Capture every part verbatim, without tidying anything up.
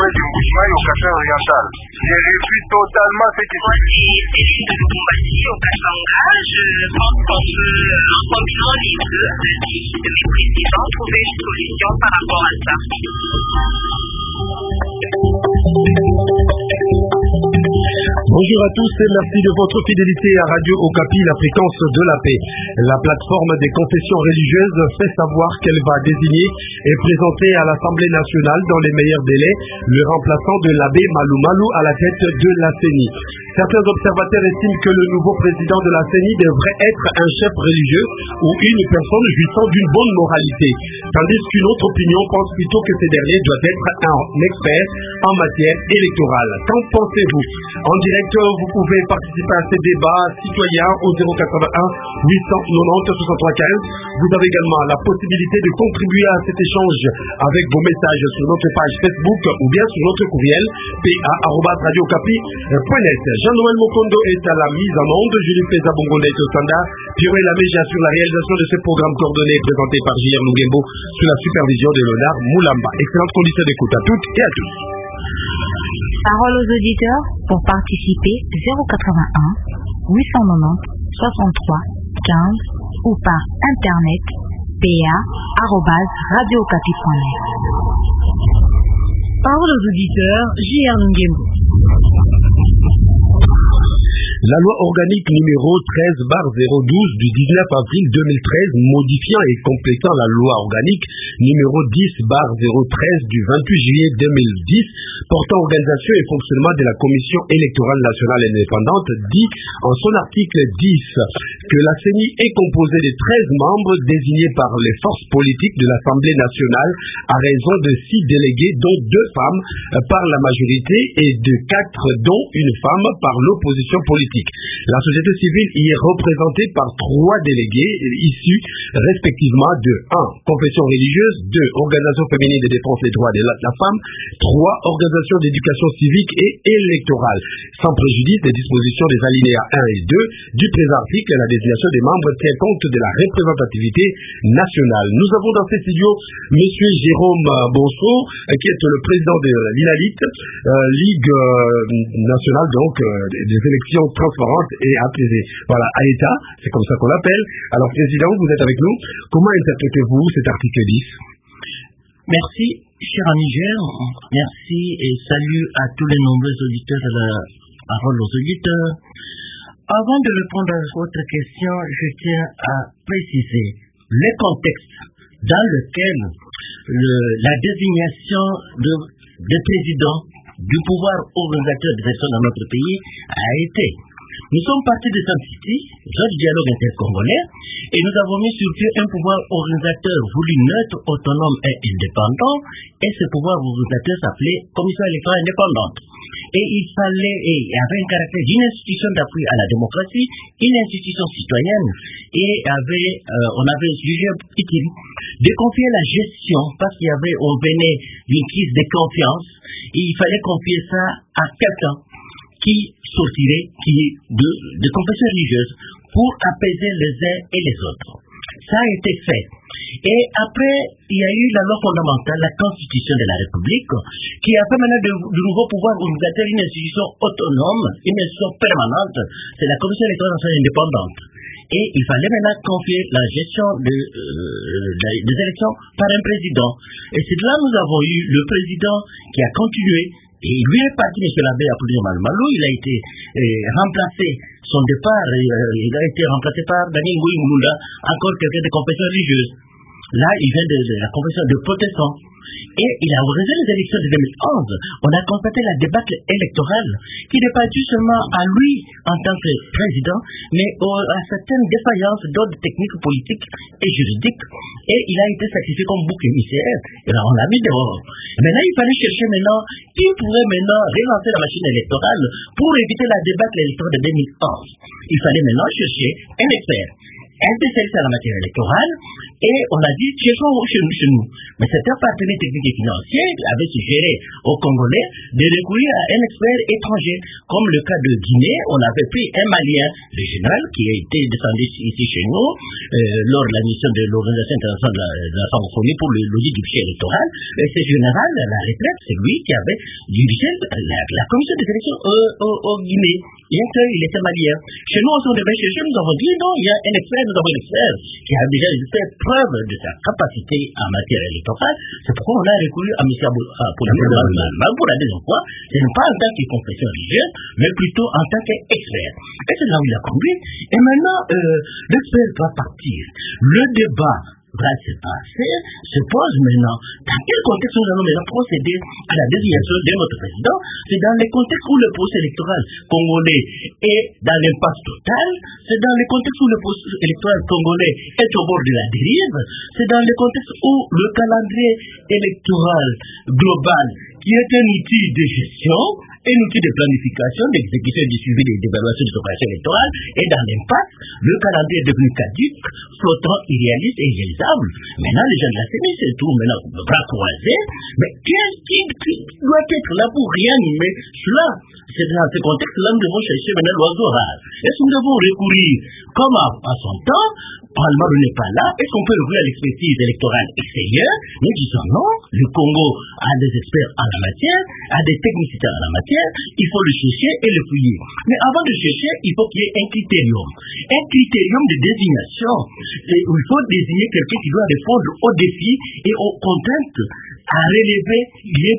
province du Mbujimayi au Kasai oriental. Je refuse totalement ce qui se passe. Et de Lubumbashi au Katanga, je pense qu'on peut, en combinant les deux analyses de mes présidents, trouver une solution par rapport à ça. Bonjour à tous et merci de votre fidélité à Radio Okapi, la fréquence de la paix. La plateforme des confessions religieuses fait savoir qu'elle va désigner et présenter à l'Assemblée nationale dans les meilleurs délais le remplaçant de l'abbé Malou Malou à la tête de la C E N I. Certains observateurs estiment que le nouveau président de la C E N I devrait être un chef religieux ou une personne jouissant d'une bonne moralité, tandis qu'une autre opinion pense plutôt que ce dernier doit être un expert en matière électorale. Qu'en pensez-vous? En direct, vous pouvez participer à ces débats citoyens au zéro quatre-vingt-un huit cent quatre-vingt-dix soixante-trois quinze. Vous avez également la possibilité de contribuer à cet échange avec vos messages sur notre page Facebook ou bien sur notre courriel p a arobase radio okapi point net. Jean-Noël Mokondo est à la mise en onde, Julie Feza Bongonda est au standard, Pierre Laméja sur la réalisation de ce programme coordonné et présenté par J R Nougembo sous la supervision de Léonard Moulamba. Excellente condition d'écoute à toutes et à tous. Parole aux auditeurs pour participer zéro quatre-vingt-un huit cent quatre-vingt-dix soixante-trois quinze ou par internet p a arobase radio okapi point net. Parole aux auditeurs J R Nougembo. La loi organique numéro treize barre zéro douze du dix-neuf avril deux mille treize modifiant et complétant la loi organique numéro dix barre zéro treize du vingt-huit juillet deux mille dix portant organisation et fonctionnement de la Commission électorale nationale indépendante dit en son article dix que la C E N I est composée de treize membres désignés par les forces politiques de l'Assemblée nationale à raison de six délégués dont deux femmes par la majorité et de quatre dont une femme par l'opposition politique. La société civile y est représentée par trois délégués issus respectivement de un confession religieuse, deux organisations féminines de défense des droits de la, la femme, trois organisations d'éducation civique et électorale, sans préjudice des dispositions des alinéas un et deux du présent article. La désignation des membres tient compte de la représentativité nationale. Nous avons dans ces studios M. Jérôme Bonso, qui est le président de l'INALIT, euh, Ligue euh, nationale donc euh, des élections transparente et apaisée. Voilà, à l'État, c'est comme ça qu'on l'appelle. Alors, Président, vous êtes avec nous. Comment interprétez-vous cet article dix? Merci, cher ami Niger. Merci et salut à tous les nombreux auditeurs de la parole aux auditeurs. Avant de répondre à votre question, je tiens à préciser le contexte dans lequel le, la désignation de, de président du pouvoir organisateur des élections dans notre pays a été. Nous sommes partis de San City, du dialogue intercongolais, et nous avons mis sur pied un pouvoir organisateur voulu neutre, autonome et indépendant, et ce pouvoir organisateur s'appelait Commission électorale indépendante. Et il fallait, et il y avait un caractère d'une institution d'appui à la démocratie, une institution citoyenne, et avait, euh, on avait jugé utile de confier la gestion, parce qu'il y avait, on venait d'une crise de confiance, et il fallait confier ça à quelqu'un qui sortirait, qui est de, de confession religieuse, pour apaiser les uns et les autres. Ça a été fait. Et après, il y a eu la loi fondamentale, la Constitution de la République, qui a fait maintenant de, de nouveaux pouvoirs organisateur une institution autonome, une institution permanente, c'est la Commission électorale nationale indépendante. Et il fallait maintenant confier la gestion de, euh, des élections par un président. Et c'est là que nous avons eu le président qui a continué. Et lui est parti, M. l'abbé Apollinaire Malou Malou, il a été euh, remplacé, son départ, euh, il a été remplacé par Daniel Ngouyi Moulounda, encore quelqu'un de confession religieuse. Là, il vient de, de la confession de protestants. Et il a organisé les élections de deux mille onze. On a constaté la débâcle électorale qui n'est pas due seulement à lui en tant que président, mais au, à certaines défaillances d'ordre technique, politique et juridique. Et il a été sacrifié comme bouc émissaire. Et là, on l'a mis dehors. Maintenant, il fallait chercher maintenant qui pourrait maintenant relancer la machine électorale pour éviter la débâcle électorale de deux mille onze. Il fallait maintenant chercher un expert. un spécialiste en la matière électorale, et on a dit, cherchons chez nous, chez nous. Mais certains partenaires techniques et financiers avaient suggéré aux Congolais de recourir à un expert étranger. Comme le cas de Guinée, on avait pris un Malien, le général, qui a été descendu ici chez nous, euh, lors de la mission de l'Organisation internationale de la, de la francophonie pour l'audit du fichier électoral. Et ce général, à la retraite, c'est lui qui avait dirigé la, la commission de sélection au, au, au Guinée, bien qu'il était malien. Chez nous, on s'en devait chercher, nous avons dit non, il y a un expert, nous avons un expert qui a déjà fait preuve de sa capacité en matière électorale. C'est pourquoi on a recouru à M. Aboulaye pour la deuxième fois, ce n'est pas en tant que confession religieuse, mais plutôt en tant qu'expert. Et c'est là où il a conduit. Et maintenant, euh, l'expert va partir. Le débat va se passer, se pose maintenant. Dans quel contexte nous allons maintenant procéder à la désignation de notre président? C'est dans les contextes où le processus électoral congolais est dans l'impasse total, c'est dans les contextes où le processus électoral congolais est au bord de la dérive, c'est dans les contextes où le calendrier électoral global, qui est un outil de gestion, un outil de planification, d'exécution et de suivi des évaluations des opérations électorales, et dans l'impasse, le calendrier est devenu caduque, flottant, irréaliste et irréalisable. Maintenant, les gens de la C E N I se trouvent maintenant le bras croisés, mais qu'est-ce qui doit être là pour réanimer cela? C'est dans ce contexte-là que nous devons chercher maintenant l'oiseau rare. Est-ce que nous devons recourir, comme à, à son temps, Parlement n'est pas là, est-ce qu'on peut recourir à l'expertise électorale extérieure? Nous disons non, le Congo a des experts en la matière, a des techniciens en la matière, il faut le chercher et le fouiller. Mais avant de chercher, il faut qu'il y ait un critérium. Un critérium de désignation, où il faut désigner quelqu'un qui doit répondre aux défis et aux contraintes à relever liées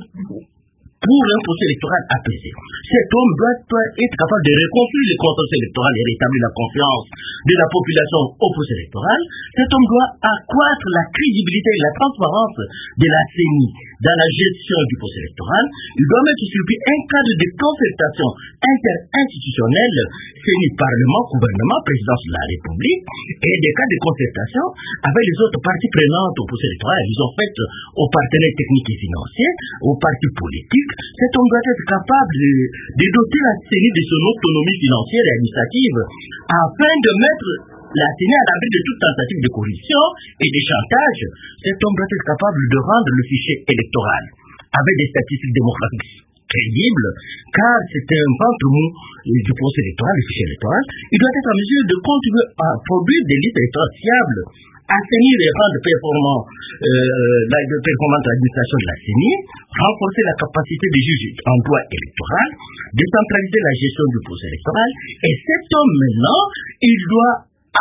pour un processus électoral apaisé. Cet homme doit, doit être capable de reconstruire le contexte électoral et rétablir la confiance de la population au processus électoral. Cet homme doit accroître la crédibilité et la transparence de la C E N I dans la gestion du processus électoral. Il doit mettre sur pied un cadre de concertation interinstitutionnelle, C E N I, Parlement, gouvernement, présidence de la République, et des cadres de concertation avec les autres parties prenantes au processus électoral. Ils ont fait aux partenaires techniques et financiers, aux partis politiques. Cet homme doit être capable de, de doter la C E N I de son autonomie financière et administrative afin de mettre la C E N I à l'abri de toute tentative de corruption et de chantage. Cet homme doit être capable de rendre le fichier électoral avec des statistiques démographiques crédibles, car c'est un ventre mou du processus électoral, le fichier électoral. Il doit être en mesure de contribuer à produire des listes électorales fiables, assainir et rendre performant euh, la performante l'administration de la C E N I, renforcer la capacité des juges en droit électoral, décentraliser la gestion du processus électoral. Et cet homme maintenant, il doit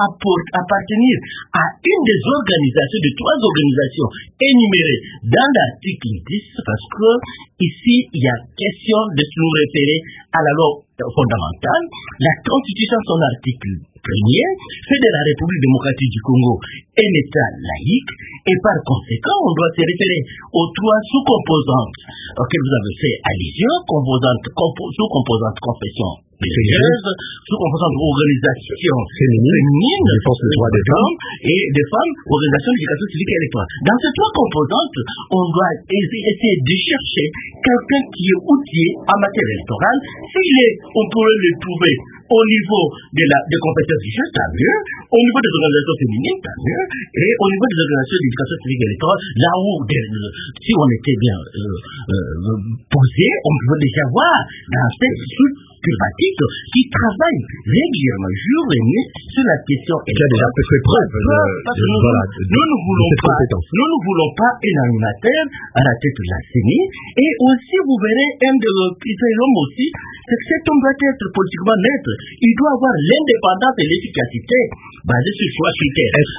appartenir à une des organisations, de trois organisations énumérées dans l'article dix, parce que ici, il y a question de se nous référer à la loi fondamentale. La Constitution, son article premier, fait de la République démocratique du Congo un État laïque, et par conséquent, on doit se référer aux trois sous-composantes auxquelles vous avez fait allusion, composantes, compo, sous-composantes confession religieuse, sous-composantes organisation féminine, défense des droits des femmes et des femmes, organisation d'éducation civique et électorale. Dans ces trois composantes, on doit essayer de chercher quelqu'un qui est outillé en matière électorale. S'il est, on pourrait le trouver au niveau de la des compétences religieuses, tant mieux, au niveau des organisations féminines, tant mieux, et au niveau des organisations d'éducation civique et électorale, là où, des, si on était bien euh, euh, posé, on pouvait déjà voir dans cette suite privatique qui travaille régulièrement, jour et nuit, sur la question. Qui a déjà fait preuve de, de, nous, voilà, de, nous, nous voulons de cette pas, compétence. Nous ne voulons pas un animateur à la tête de la C E N I. Et aussi, vous verrez, un de nos critériums aussi, c'est que cet homme doit être politiquement neutre. Il doit avoir l'indépendance et l'efficacité basée sur trois critères. Est-ce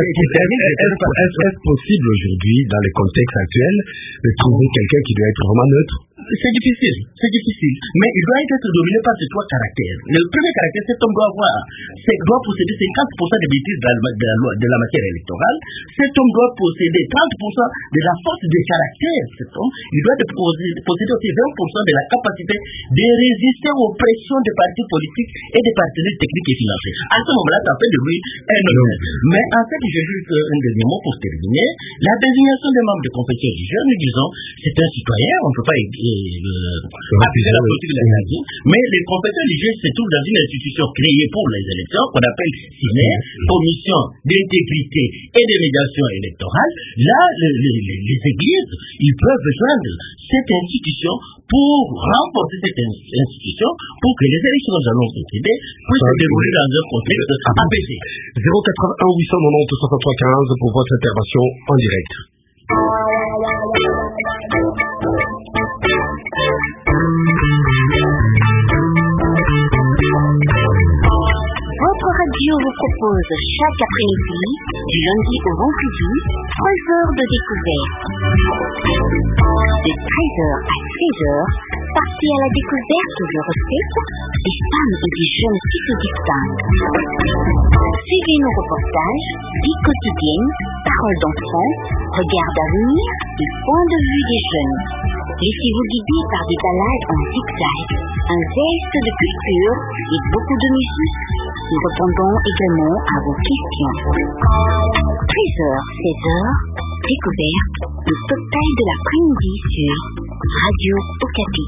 possible aujourd'hui, dans les contextes actuels, de trouver quelqu'un qui doit être vraiment neutre? C'est difficile, c'est difficile. Mais il doit être dominé par ces trois caractères. Le premier caractère, cet homme doit avoir, c'est, doit posséder cinquante pour cent des bêtises de la, de, la, de la matière électorale. Cet homme doit posséder trente pour cent de la force de caractère. Cet homme, il doit posséder, posséder aussi vingt pour cent de la capacité de résister aux pressions des partis politiques et des partenaires techniques et financiers. À ce moment-là, ça fait de lui un homme. Mais en fait, je juste un dernier mot pour terminer. La désignation des membres de confession religieuse, nous disons, c'est un citoyen, on ne peut pas le appliquer la politique de la nation, mais les conseils religieux se trouvent dans une institution créée pour les élections, qu'on appelle C I N E R, Commission d'intégrité et de médiation électorale. Là, les, les, les églises, ils peuvent joindre cette institution pour renforcer cette institution, pour que les élections que nous allons succéder puissent se dérouler dans un contexte apaisé. zéro quatre-vingt-un huit cent quatre-vingt-dix soixante-trois quinze pour votre intervention en direct. Votre radio vous propose chaque après-midi, du lundi au vendredi, trois heures de découverte. De treize heures à seize heures, partez à la découverte de recettes des femmes et des jeunes qui se distinguent. Suivez nos reportages, vie quotidienne, paroles d'enfants, regards d'avenir et point de vue des jeunes. Laissez-vous guider par des balades en zigzag, un zeste de culture et beaucoup de musique. Nous répondons également à vos questions. treize heures, seize heures, découverte, le total de l'après-midi sur Radio Okapi.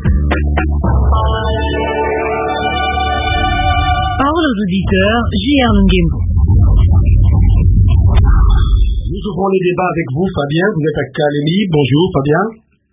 Parole aux auditeurs, J R Nguem. Nous ouvrons le débat avec vous, Fabien. Vous êtes à Kalemi. Bonjour, Fabien.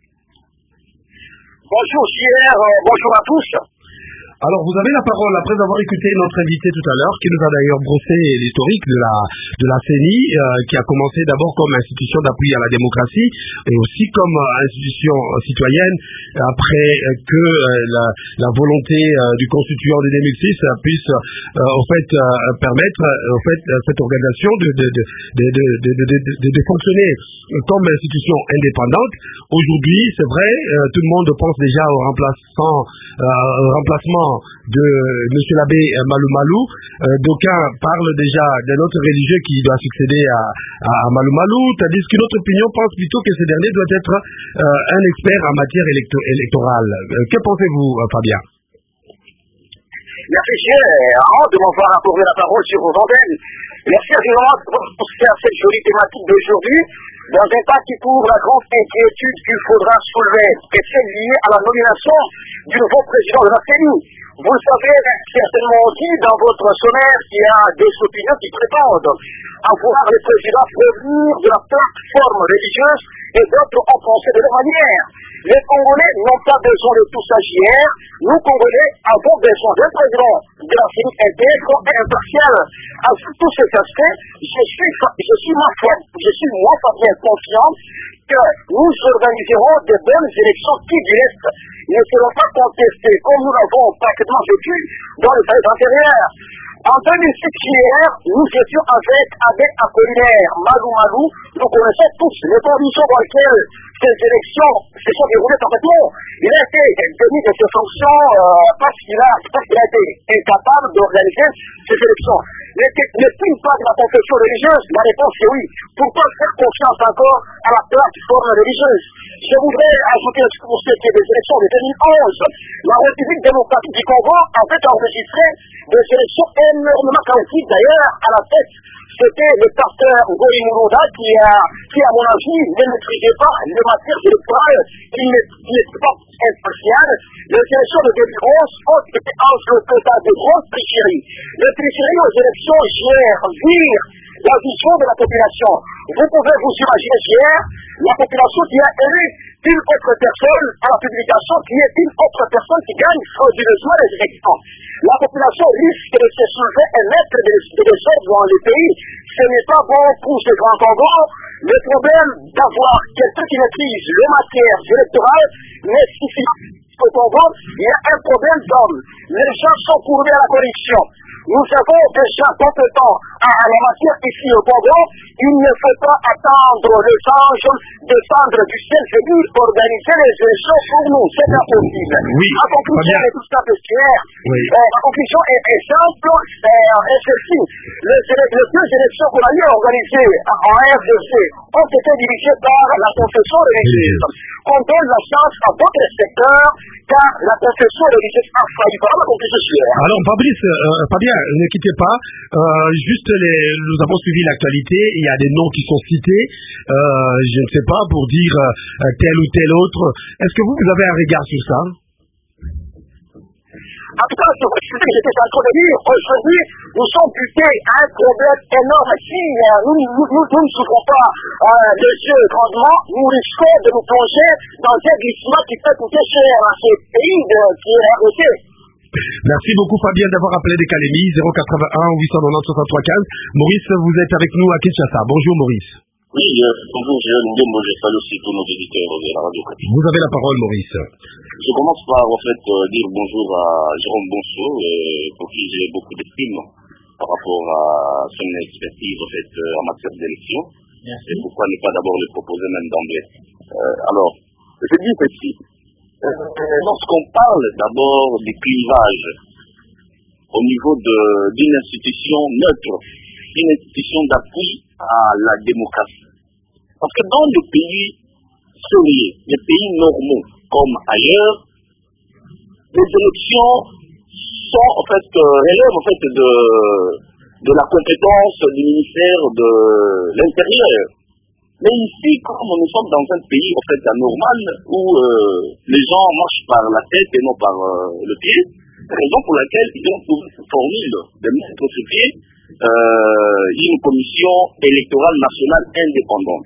Bonjour, J R. Euh, bonjour à tous. Alors, vous avez la parole après avoir écouté notre invité tout à l'heure, qui nous a d'ailleurs brossé l'historique de la, de la C E N I, euh, qui a commencé d'abord comme institution d'appui à la démocratie, et aussi comme euh, institution euh, citoyenne, après euh, que euh, la, la volonté euh, du constituant de deux mille six euh, puisse, euh, au fait, euh, permettre, euh, au fait, euh, cette organisation de, de, de, de, de, de, de, de, de, de fonctionner comme institution indépendante. Aujourd'hui, c'est vrai, euh, tout le monde pense déjà au remplaçant, euh, au remplacement de M. l'abbé Malou Malou. Euh, d'aucuns parlent déjà d'un autre religieux qui doit succéder à, à, à Malou Malou, tandis qu'une autre opinion pense plutôt que ce dernier doit être euh, un expert en matière électo- électorale. Euh, que pensez-vous, euh, Fabien? Merci, cher, de m'avoir accordé la parole sur vos antennes. Merci vraiment de penser à cette jolie thématique d'aujourd'hui, dans un cas qui couvre la grande inquiétude qu'il faudra soulever, et celle liée à la nomination du nouveau président de la C E N I. Vous le savez certainement aussi dans votre sommaire qu'il y a des opinions qui prétendent avoir le président prévenir de la plateforme religieuse et d'autres ont pensé de la manière. Les Congolais n'ont pas besoin de tout ça hier. Nous, Congolais, avons besoin d'un président de la C E N I intègre et impartial. À tous ces aspects, je suis, je suis ma foi, je suis moi bien confiant que nous organiserons de bonnes élections qui directes ne seront pas contestées comme nous l'avons parfaitement vécu dans les années antérieures. En deux mille six, hier, nous étions avec Abbé Apollinaire, Malou Malou. Nous connaissons tous les conditions dans lesquelles ces élections se sont déroulées parfaitement. Il a été démis de ses fonctions euh, parce qu'il a, parce qu'il a été incapable d'organiser ces élections. N'est-il pas de la confession religieuse? La réponse est oui. Pourquoi faire confiance encore à la plateforme religieuse? Je voudrais ajouter pour ce qui est des élections de deux mille onze. La République démocratique du Congo a fait enregistrer des élections énormément chaotiques. D'ailleurs, à la tête, c'était le pasteur Ngoli Mourouda qui, a, qui, à mon avis, ne maîtrisait pas les matières électorales, qui n'était pas impartial. Les élections de deux mille onze ont été enveloppées par de grosses tricheries. Les tricheries aux élections gèrent, virent la vision de la population. Vous pouvez vous imaginer hier, la population qui a élu une autre personne à la publication qui est une autre personne qui gagne frauduleusement les élections. La population risque de se soulever et mettre des désordres dans le pays. Ce n'est pas bon pour ce grand Congo. Le problème d'avoir quelqu'un qui maîtrise les matières électorales n'est suffisant. Au Congo, il y a un problème d'hommes. Les gens sont courbés à la corruption. Nous avons des gens compétents à la matière ici au Congo. Il ne faut pas attendre les anges descendre du ciel venir organiser les élections pour nous. C'est impossible. Oui. La conclusion est tout à fait claire. Oui. Euh, la conclusion est, est simple et celle-ci. Les, les deux élections qu'on a eu organisées en R D C ont été dirigées par la confession religieuse. On donne la chance à d'autres secteurs car la confession religieuse infaillible. La confession chère. Alors, Fabrice, euh, Fabien, ne quittez pas. Euh, juste, les, nous avons suivi l'actualité. Il y a des noms qui sont cités. Euh, je ne sais pas, pour dire euh, tel ou tel autre. Est-ce que vous, vous avez un regard sur ça? En tout cas, sur ce que j'étais en train de dire, aujourd'hui, nous sommes butés à un problème énorme ici. Nous, nous, nous, nous ne souffrons pas euh, les yeux grandement. Nous risquons de nous plonger dans un glissement qui peut coûter cher à ce pays de, qui est R E C. Merci beaucoup, Fabien, d'avoir appelé des Calémies, zéro quatre-vingt-un huit cent quatre-vingt-dix soixante-trois quinze. Maurice, vous êtes avec nous à Kinshasa. Bonjour, Maurice. Oui, euh, bonjour, je moi je salue aussi tous nos éditeurs de la radio. Vous avez la parole, Maurice. Je commence par en fait euh, dire bonjour à Jérôme Bonso, euh, pour qui j'ai beaucoup d'estime par rapport à son expertise en fait euh, en matière d'élection. Et pourquoi ne pas d'abord le proposer même d'emblée. Euh, alors, je dis ceci. Euh, lorsqu'on parle d'abord des clivages au niveau d'une institution neutre, une institution d'appui à la démocratie. Parce que dans les pays sérieux, les pays normaux, comme ailleurs, les élections sont en fait, euh, relèvent en fait de, de la compétence du ministère de l'Intérieur. Mais ici, comme nous sommes dans un pays en fait anormal, où euh, les gens marchent par la tête et non par euh, le pied, raison pour laquelle ils ont trouvé cette formule de mettre sur pied euh, une commission électorale nationale indépendante.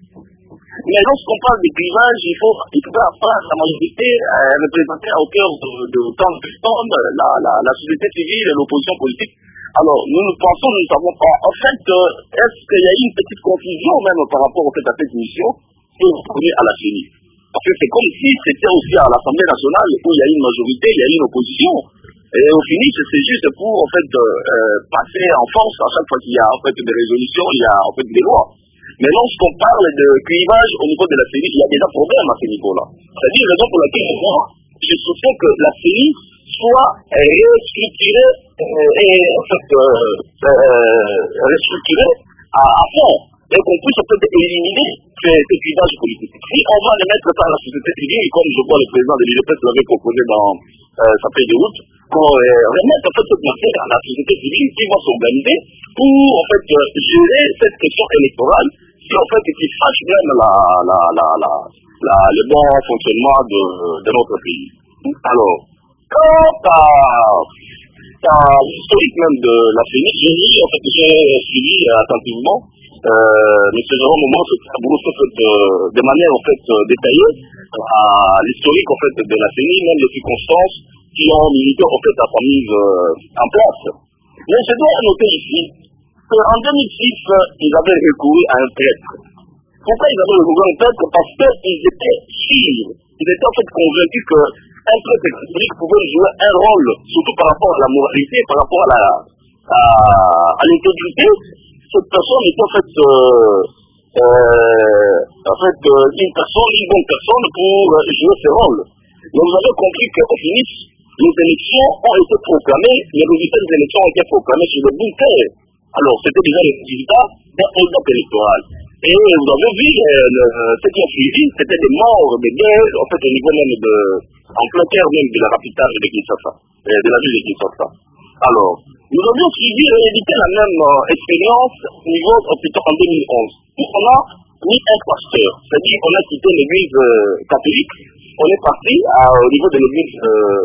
Mais lorsqu'on parle des clivages, il faut, il faut avoir la majorité euh, représentée au cœur de, de tant de personnes, la, la, la société civile et l'opposition politique. Alors, nous nous pensons, nous ne savons pas. En fait, euh, est-ce qu'il y a eu une petite confusion même par rapport en fait, à cette mission qui est retrouvée à la C E N I? Parce que c'est comme si c'était aussi à l'Assemblée nationale où il y a une majorité, il y a une opposition. Et au finish, c'est juste pour en fait euh, passer en force à chaque fois qu'il y a en fait des résolutions, il y a en fait des lois. Mais lorsqu'on parle de clivage au niveau de la C E N I, il y a déjà problème à ce niveau-là. C'est-à-dire la raison pour laquelle moi, je soutiens que la C E N I soit restructurée euh, et en fait euh, euh, restructurée à, à fond et qu'on puisse en fait éliminer ces, ces clivages politiques. Si on va les mettre par la société civile, comme je vois le président de l'U D P S l'avait proposé dans euh, sa feuille de route, qu'on euh, remette en fait cette matière à la société civile qui va s'organiser pour en fait euh, gérer cette question électorale qui en fait qui fâche même la, la, la, la, la, le bon fonctionnement de, de notre pays. Alors, quant à, à l'historique même de la C E N I, j'ai lu, en fait, j'ai suivi attentivement euh, M. Jérôme Momos de, de manière en fait détaillée à l'historique en fait de la C E N I, même les circonstances qui ont milité en fait à sa mise euh, en place. Mais je dois noter ici qu'en deux mille six, ils avaient recouru à un prêtre. Pourquoi ils avaient recouru à un prêtre? Parce qu'ils étaient sûrs, ils étaient en fait convaincus que un prêtre catholique pouvait jouer un rôle, surtout par rapport à la moralité, par rapport à la à, à l'intégrité. Cette personne est en fait euh, euh, en fait euh, une personne, une bonne personne pour euh, jouer ce rôle. Mais vous avez compris qu'au finish, les élections ont été proclamées, les résultats des élections ont été proclamés sur le bulletin. Alors, c'était déjà le résultat d'un hold-up électoral. Et vous avez vu, euh, le, ce qui a suivi, c'était des morts, des guerres, en fait, au niveau même de, en plein cœur même de la capitale de Kinshasa, euh, de la ville de Kinshasa. Alors, nous avions suivi et évité la même euh, expérience au niveau, plutôt en deux mille onze. On a mis un pasteur, c'est-à-dire on a quitté l'église euh, catholique, on est parti à, au niveau de l'église euh,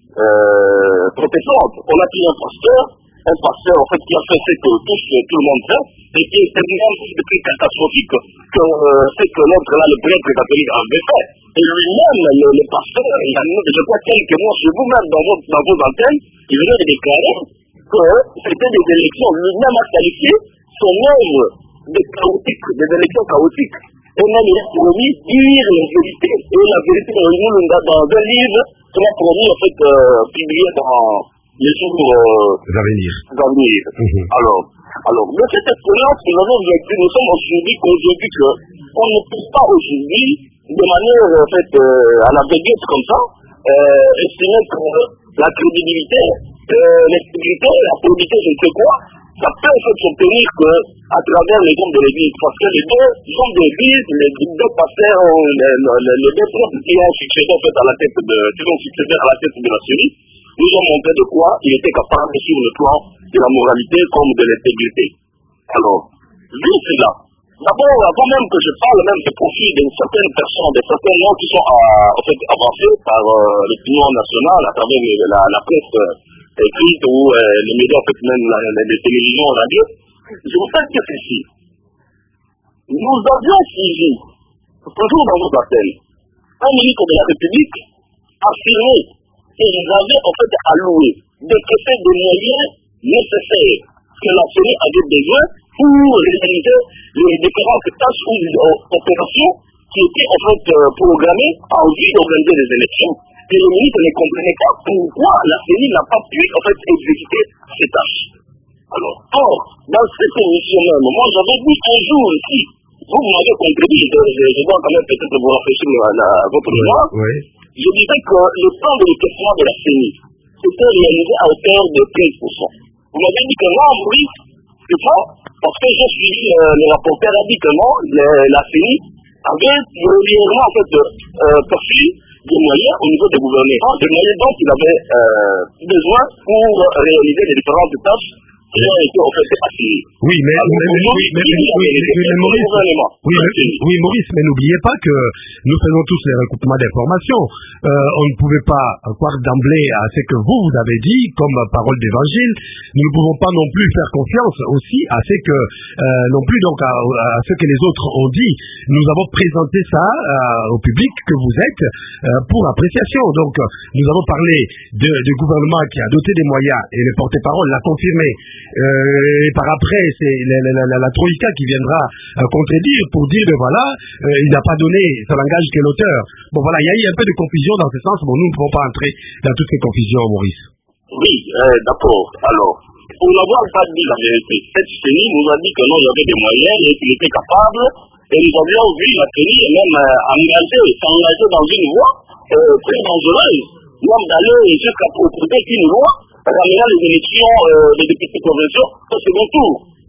euh, protestante. On a pris un pasteur, un pasteur en fait qui a fait ce que tous, tout le monde fait, et qui est tellement très catastrophique que euh, ce que l'autre là, le prêtre catholique avait fait. Et lui-même, le, le pasteur, il y a, je crois quelques mois chez vous-même dans vos, dans vos antennes, il venait de déclarer que c'était des élections, lui-même a qualifié son œuvre de chaotique, des élections chaotiques. Et même il a promis dire la vérité, et la vérité dans un livre qu'il a promis en fait euh, publié dans les jours d'avenir. Euh, mmh. Alors, alors, de cette expérience, nous avons vécu, nous sommes aujourd'hui convaincus qu'on ne peut pas aujourd'hui, de manière en fait euh, à la baguette comme ça, euh, estimer que la crédibilité, euh, l'intégrité, la probité, je ne sais quoi, ça peut en fait s'obtenir que à travers les hommes de l'église, parce que les deux hommes de l'église, les deux pasteurs, les, les, les deux propres qui ont succédé en fait à la tête de, qui ont succédé à la tête de la série, nous ont montré de quoi il était capable sur le plan de la moralité comme de l'intégrité. Alors, vu cela, d'abord, avant même que je parle même du profil de certaines personnes, de certains noms qui sont à, en fait, avancés par euh, l'opinion nationale à travers la, la presse euh, écrite ou euh, les médias, en fait, même la, la, les télévisions, la radio, je vous fais dire ceci. Nous avions suivi, toujours dans nos appels, un ministre de la République affirmé qu'ils avaient en fait alloué des effets de moyens nécessaires que la C E N I avait besoin pour réaliser les différentes tâches ou euh, opérations qui étaient en fait euh, programmées en vue d'organiser les élections. Et le ministre ne comprenait pas pourquoi la C E N I n'a pas pu en fait exécuter ces tâches. Alors, or, dans cette émission même, moi j'avais dit un jour ici, vous m'avez compris, je, je, je dois quand même peut-être vous rafraîchir la, la, votre mémoire, oui. Je disais que le plan de l'équipement de la C E N I c'était réalisé à hauteur de quinze pour cent. Vous m'avez dit que non, Maurice, c'est ça, parce que j'ai suivi euh, le rapporteur a dit que non, le, la C E N I avait régulièrement en fait euh, poursuivi des moyens au niveau des gouvernements, des moyens dont il avait euh, besoin pour réaliser les différentes tâches qui ont été en fait assignées. Oui, mais, alors, mais, mais, mais, mais, mais, mais Maurice, oui, mais, oui, Maurice, mais n'oubliez pas que nous faisons tous les recoupements d'informations. Euh, on ne pouvait pas croire d'emblée à ce que vous, vous avez dit comme parole d'évangile. Nous ne pouvons pas non plus faire confiance aussi à ce que, euh, non plus donc à, à ce que les autres ont dit. Nous avons présenté ça euh, au public que vous êtes euh, pour appréciation. Donc, nous avons parlé de, du gouvernement qui a doté des moyens et le porte-parole l'a confirmé. Euh, et par après, c'est la, la, la, la Troïka qui viendra euh, contredire pour dire que voilà, euh, il n'a pas donné, ça n'engage que l'auteur. Bon voilà, il y a eu un peu de confusion dans ce sens. Bon, nous ne pouvons pas entrer dans toutes ces confusions, Maurice. Oui, euh, d'accord. Alors, pour n'avoir pas dit la vérité, cette C E N I nous a dit que non, il y avait des moyens et qu'il était capable. Et nous avions vu la C E N I même euh, engagé, s'engager dans une voie euh, très dangereuse, même d'aller jusqu'à proposer une loi ramenant les élections euh, des députés provinciaux au second tour. Euh,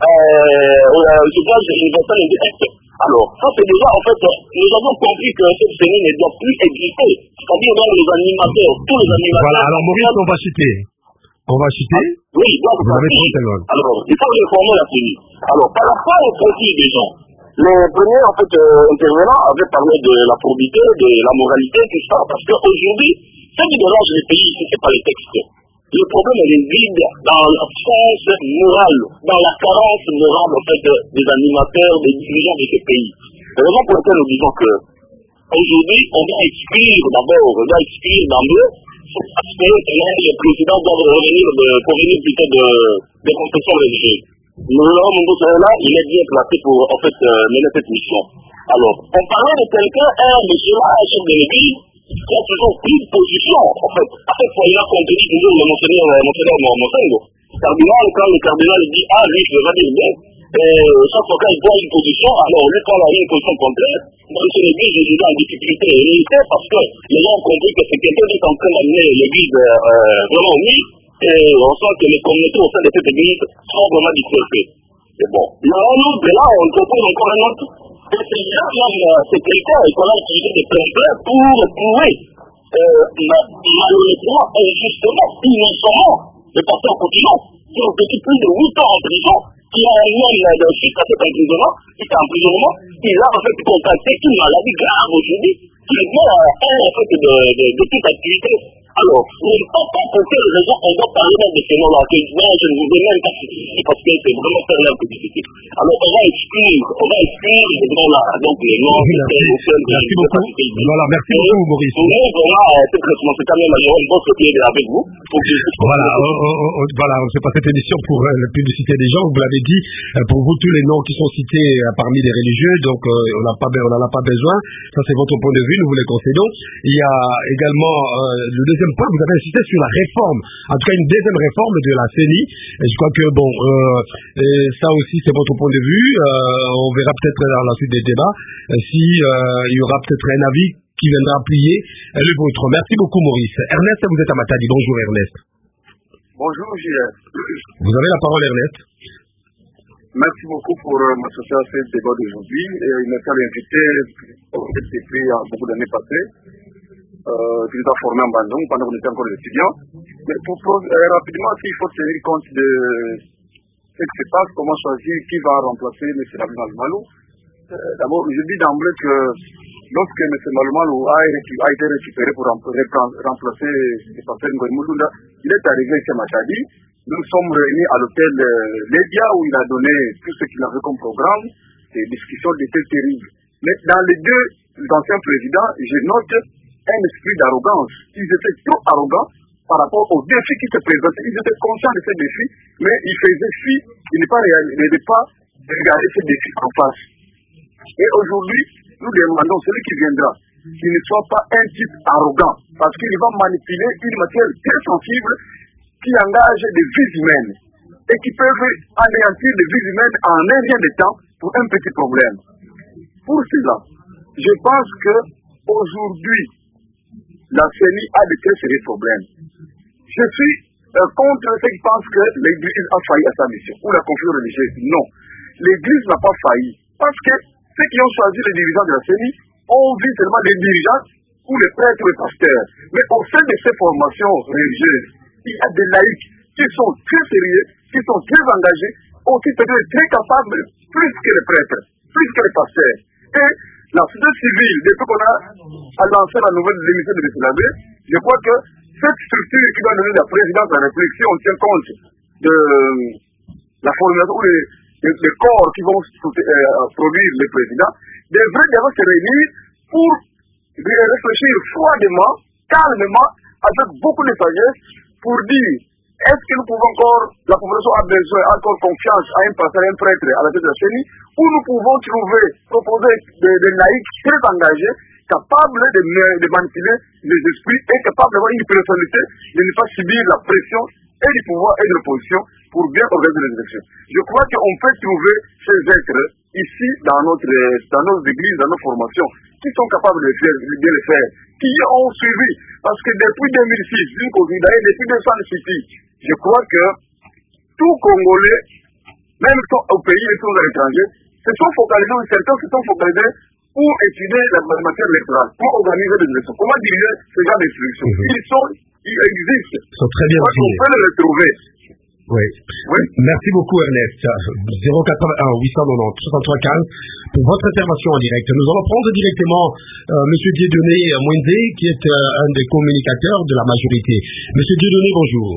euh, je vois, j'ai une vingtaine indirect. Alors, ça c'est déjà, en fait, nous avons compris que cette C E N I ne doit plus exister. C'est-à-dire dans les animateurs, tous les animateurs. Voilà, alors Maurice, on va citer. On va citer. Ah, oui, donc, vous avez trente secondes. Alors, il faut réformer la C E N I. Alors, par rapport au profil des gens, les premiers, en fait, euh, intervenants avaient parlé de la probité, de la moralité, tout ça, parce qu'aujourd'hui, ce qui dérange les pays, ce n'est pas les textes. Le problème réside dans l'absence morale, dans la carence morale, en fait, des animateurs, des dirigeants de ces pays. C'est la raison pour laquelle nous disons que, aujourd'hui, on doit exclure d'abord, on doit exclure d'emblée cet aspect que les présidents doivent revenir, de, provenir plutôt de, des confessions religieuses. Nous, là, il est bien placé pour, en fait, euh, mener cette mission. Alors, on parlait de quelqu'un, un monsieur, un chef de l'église, qui a toujours pris une position, en fait. À chaque fois, il a contredit toujours le monseigneur, monseigneur Monsengo. Cardinal, quand le cardinal dit A, lui, je vais dire B, et chaque fois qu'il voit une position, alors lui, quand il a une position contraire, dans son église, je suis en difficulté. Et il sait parce que les gens ont compris que c'est quelqu'un qui est en train d'amener l'église euh, vraiment unie, et on sent que les communautés au sein de cette église sont vraiment dispersées. C'est bon. Mais en outre, de là, on propose encore un autre. C'est quelqu'un qu'on a utilisé des pamphlets pour prouver euh, malheureusement, injustement, innocemment, le pasteur continent, qui ont vécu plus de huit ans en prison, qui a un homme d'un fils à cet emprisonnement, qui est en emprisonnement, il a en fait contacté une maladie grave aujourd'hui, qui est mort en fait de, de, de toute activité. Alors, il ne faut pas pour quelle raison on doit parler même de ces noms-là, que moi je ne vous ai même pas cité parce que c'est vraiment faire la publicité. Alors, on va exclure, on va exclure les noms-là, donc les noms, oui, merci, merci beaucoup. Voilà, merci et beaucoup, Maurice. Pour nous, vraiment, cette responsabilité, même à Jérôme Bosse qui est avec vous. Voilà, on, on, on, voilà, on fait pas cette émission pour euh, la publicité des gens, vous l'avez dit, euh, pour vous, tous les noms qui sont cités euh, parmi les religieux, donc euh, on n'a pas, on n'en a pas besoin, ça c'est votre point de vue, nous vous les concédons. Il y a également euh, le deuxième point, vous avez insisté sur la réforme, en tout cas une deuxième réforme de la C E N I. Et je crois que bon, euh, ça aussi c'est votre point de vue. Euh, on verra peut-être dans la suite des débats euh, si euh, il y aura peut-être un avis qui viendra appuyer euh, le vôtre. Merci beaucoup, Maurice. Ernest, vous êtes à Matadi. Bonjour, Ernest. Bonjour, Julien. Vous avez la parole, Ernest. Merci beaucoup pour euh, m'associer à ce débat d'aujourd'hui. Il m'a été invité au C T P il y a beaucoup d'années passées. Euh, je suis formé en Bandung pendant qu'on était encore étudiant. Mais pour, pour euh, rapidement, s'il faut tenir compte de ce qui se passe, comment choisir qui va remplacer M. Lamin Malou. Euh, D'abord, je dis d'emblée que lorsque M. Malou a, a été récupéré pour remplacer le pasteur Ngoïmoulou, il est arrivé ici à Matadi. Nous sommes réunis à l'hôtel euh, Lédia où il a donné tout ce qu'il avait comme programme, des discussions d'été terribles. Mais dans les deux anciens présidents, je note un esprit d'arrogance. Ils étaient trop arrogants par rapport aux défis qui se présentaient. Ils étaient conscients de ces défis, mais ils faisaient fi, ils n'étaient pas, pas regarder ces défis en face. Et aujourd'hui, nous demandons celui qui viendra, qu'il ne soit pas un type arrogant, parce qu'il va manipuler une matière très sensible qui engage des vies humaines et qui peuvent anéantir des vies humaines en un rien de temps pour un petit problème. Pour cela, je pense que aujourd'hui, la C E N I a de très sérieux problèmes. Je suis euh, contre ceux qui pensent que l'Église a failli à sa mission ou la confrérie religieuse. Non, l'Église n'a pas failli parce que ceux qui ont choisi les dirigeants de la C E N I ont vu seulement les dirigeants ou les prêtres ou les pasteurs. Mais au sein de ces formations religieuses, il y a des laïcs qui sont très sérieux, qui sont très engagés, aussi peut-être très capables, plus que les prêtres, plus que les pasteurs. Et la société civile, depuis qu'on a, a lancé la nouvelle émission de M. Labbé, je crois que cette structure qui va donner la présidence de la République, si on tient compte de la formation ou les, les, les corps qui vont euh, produire les présidents, devrait d'abord se réunir pour réfléchir froidement, calmement, avec beaucoup de sagesse, pour dire, est-ce que nous pouvons encore, la population a besoin, encore confiance à un pasteur, à un prêtre à la tête de la C E N I, ou nous pouvons trouver, proposer des, des laïcs très engagés, capables de, de manipuler les esprits et capables d'avoir une personnalité, de ne pas subir la pression et du pouvoir et de l'opposition pour bien organiser les élections. Je crois qu'on peut trouver ces êtres ici dans notre, dans nos églises, dans nos formations, qui sont capables de, faire, de bien le faire, qui ont suivi. Parce que depuis deux mille six, depuis deux cents City, je crois que tout Congolais, même au pays et aux étrangers, se sont focalisés, certains se sont focalisés pour étudier la matière électorale, pour organiser des élections. Comment diriger ce genre d'instructions? Ils sont, ils existent. Ils sont très bien on peut les retrouver. Oui. oui. Merci beaucoup Ernest. zéro quatre-vingt-un huit cent quatre-vingt-dix soixante-trois quinze pour votre intervention en direct. Nous allons prendre directement euh, M. Dieudonné Mouenzé, qui est euh, un des communicateurs de la majorité. M. Dieudonné, bonjour.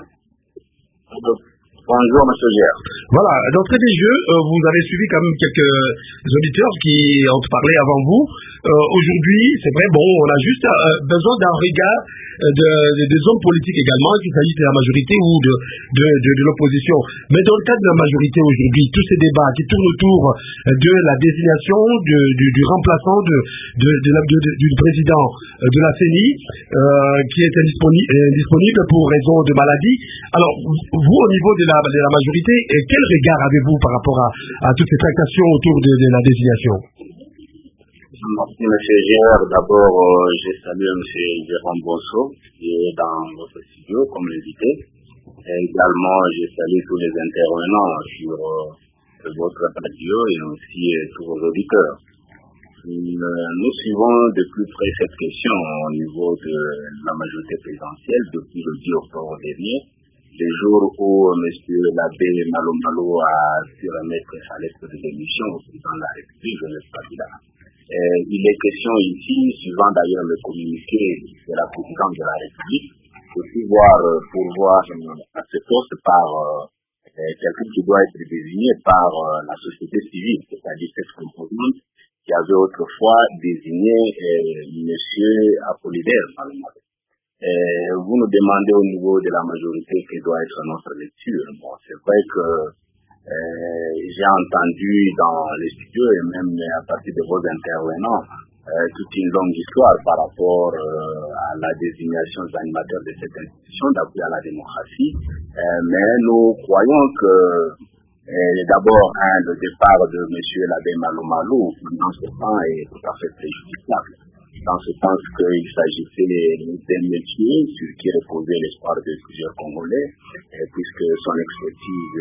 Bonjour, M. Gère. Voilà, d'entrée des jeux, euh, vous avez suivi quand même quelques auditeurs qui ont parlé avant vous. Euh, Aujourd'hui, c'est vrai, bon, on a juste euh, besoin d'un regard euh, de, de, des hommes politiques également, qu'il s'agisse de la majorité ou de, de, de, de l'opposition. Mais dans le cadre de la majorité aujourd'hui, tous ces débats qui tournent autour de la désignation de, du, du remplaçant de, de, de la, de, de, du président de la C E N I, euh, qui est indisponible, indisponible pour raison de maladie. Alors, vous, au niveau de la, de la majorité, quel regard avez-vous par rapport à, à toutes ces tractations autour de, de la désignation? Merci, M. Gérard. D'abord, euh, je salue M. Jérôme Bonso, qui est dans votre studio comme invité. Et également, je salue tous les intervenants sur euh, votre radio et aussi euh, tous vos auditeurs. Euh, nous suivons de plus près cette question au niveau de la majorité présidentielle depuis le dix octobre dernier, le jour où M. l'abbé Malo Malo a pu remettre sa lettre de démission au président de la République, Joseph Kabila. Euh, il est question ici, suivant d'ailleurs le communiqué de la présidente de la République, de pouvoir euh, pourvoir euh, à ce poste par euh, quelqu'un qui doit être désigné par euh, la société civile, c'est-à-dire cette composante qui avait autrefois désigné euh, M. Apollinaire Malou. Euh, vous nous demandez au niveau de la majorité quelle doit être notre lecture. Bon, c'est vrai que euh, j'ai entendu dans les studios et même à partir de vos intervenants euh, toute une longue histoire par rapport euh, à la désignation des animateurs de cette institution d'appui à la démocratie. Euh, mais nous croyons que euh, d'abord hein, le départ de M. l'abbé Malo Malo dans ce temps est tout à fait préjudiciable. dans ce sens qu'il s'agissait d'un métier sur qui reposait l'espoir de plusieurs Congolais, puisque son expertise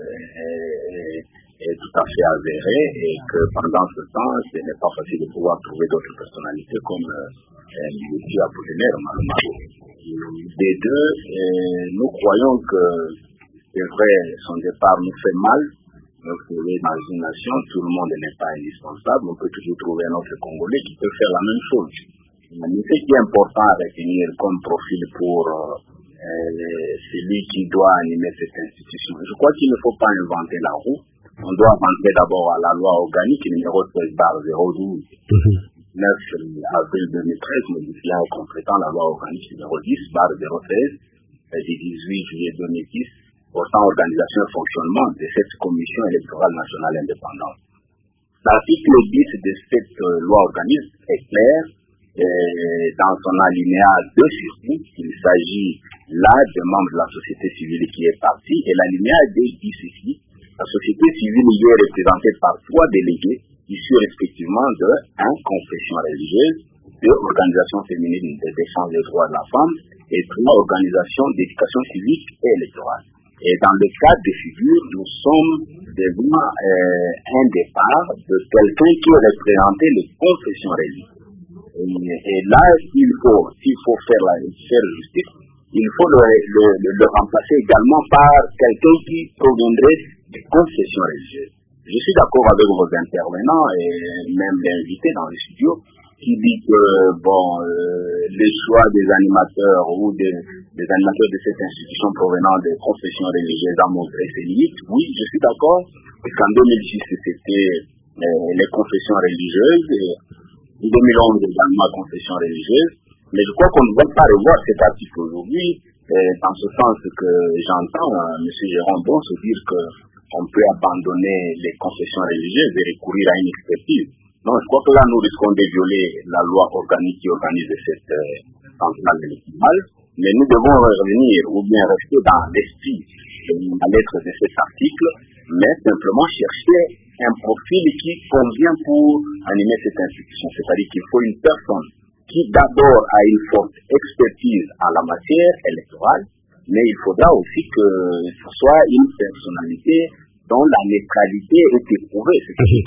est, est tout à fait avérée et que pendant ce temps, ce n'est pas facile de pouvoir trouver d'autres personnalités comme M. Apollinaire Malumalu. Des deux, nous croyons que, c'est vrai, son départ nous fait mal. Mais vous savez, dans une nation, tout le monde n'est pas indispensable. On peut toujours trouver un autre Congolais qui peut faire la même chose. Mais ce qui est important à retenir comme profil pour euh, celui qui doit animer cette institution, je crois qu'il ne faut pas inventer la roue. On doit penser d'abord à la loi organique numéro treize barre zéro douze, neuf avril deux mille treize, modifiant et complétant la loi organique numéro dix barre zéro seize, du dix-huit juillet deux mille dix, portant organisation et fonctionnement de cette commission électorale nationale indépendante. L'article dix de cette euh, loi organique est clair euh, dans son alinéa deux sur dix, il s'agit là de membres de la société civile qui est partie, et l'alinéa deux dit ceci: la société civile y est représentée par trois délégués issus respectivement de un confession religieuse, deux organisations féminines de défense des droits de la femme et trois organisations d'éducation civique et électorale. Et dans le cas de figure, nous sommes devant euh, un départ de quelqu'un qui représentait les confessions religieuses. Et, et là, il faut, s'il faut faire la faire justice, il faut le, le, le, le remplacer également par quelqu'un qui proviendrait des confessions religieuses. Je suis d'accord avec vos intervenants et même l'invité dans le studio qui dit que bon, euh, les choix des animateurs ou des, des animateurs de cette institution provenant des confessions religieuses a montré ses limites. Oui, je suis d'accord, parce qu'en deux mille six, c'était euh, les confessions religieuses, et en deux mille onze, également les confessions religieuses, mais je crois qu'on ne doit pas revoir cet article aujourd'hui, euh, dans ce sens que j'entends euh, M. Jérôme Bon se dire qu'on peut abandonner les confessions religieuses et recourir à une expertise. Non, je crois que là, nous risquons de violer la loi organique qui organise cette euh, centrale électorale, mais nous devons revenir ou bien rester dans l'esprit de la lettre de cet article, mais simplement chercher un profil qui convient pour animer cette institution. C'est-à-dire qu'il faut une personne qui d'abord a une forte expertise en la matière électorale, mais il faudra aussi que ce soit une personnalité dont la neutralité est éprouvée.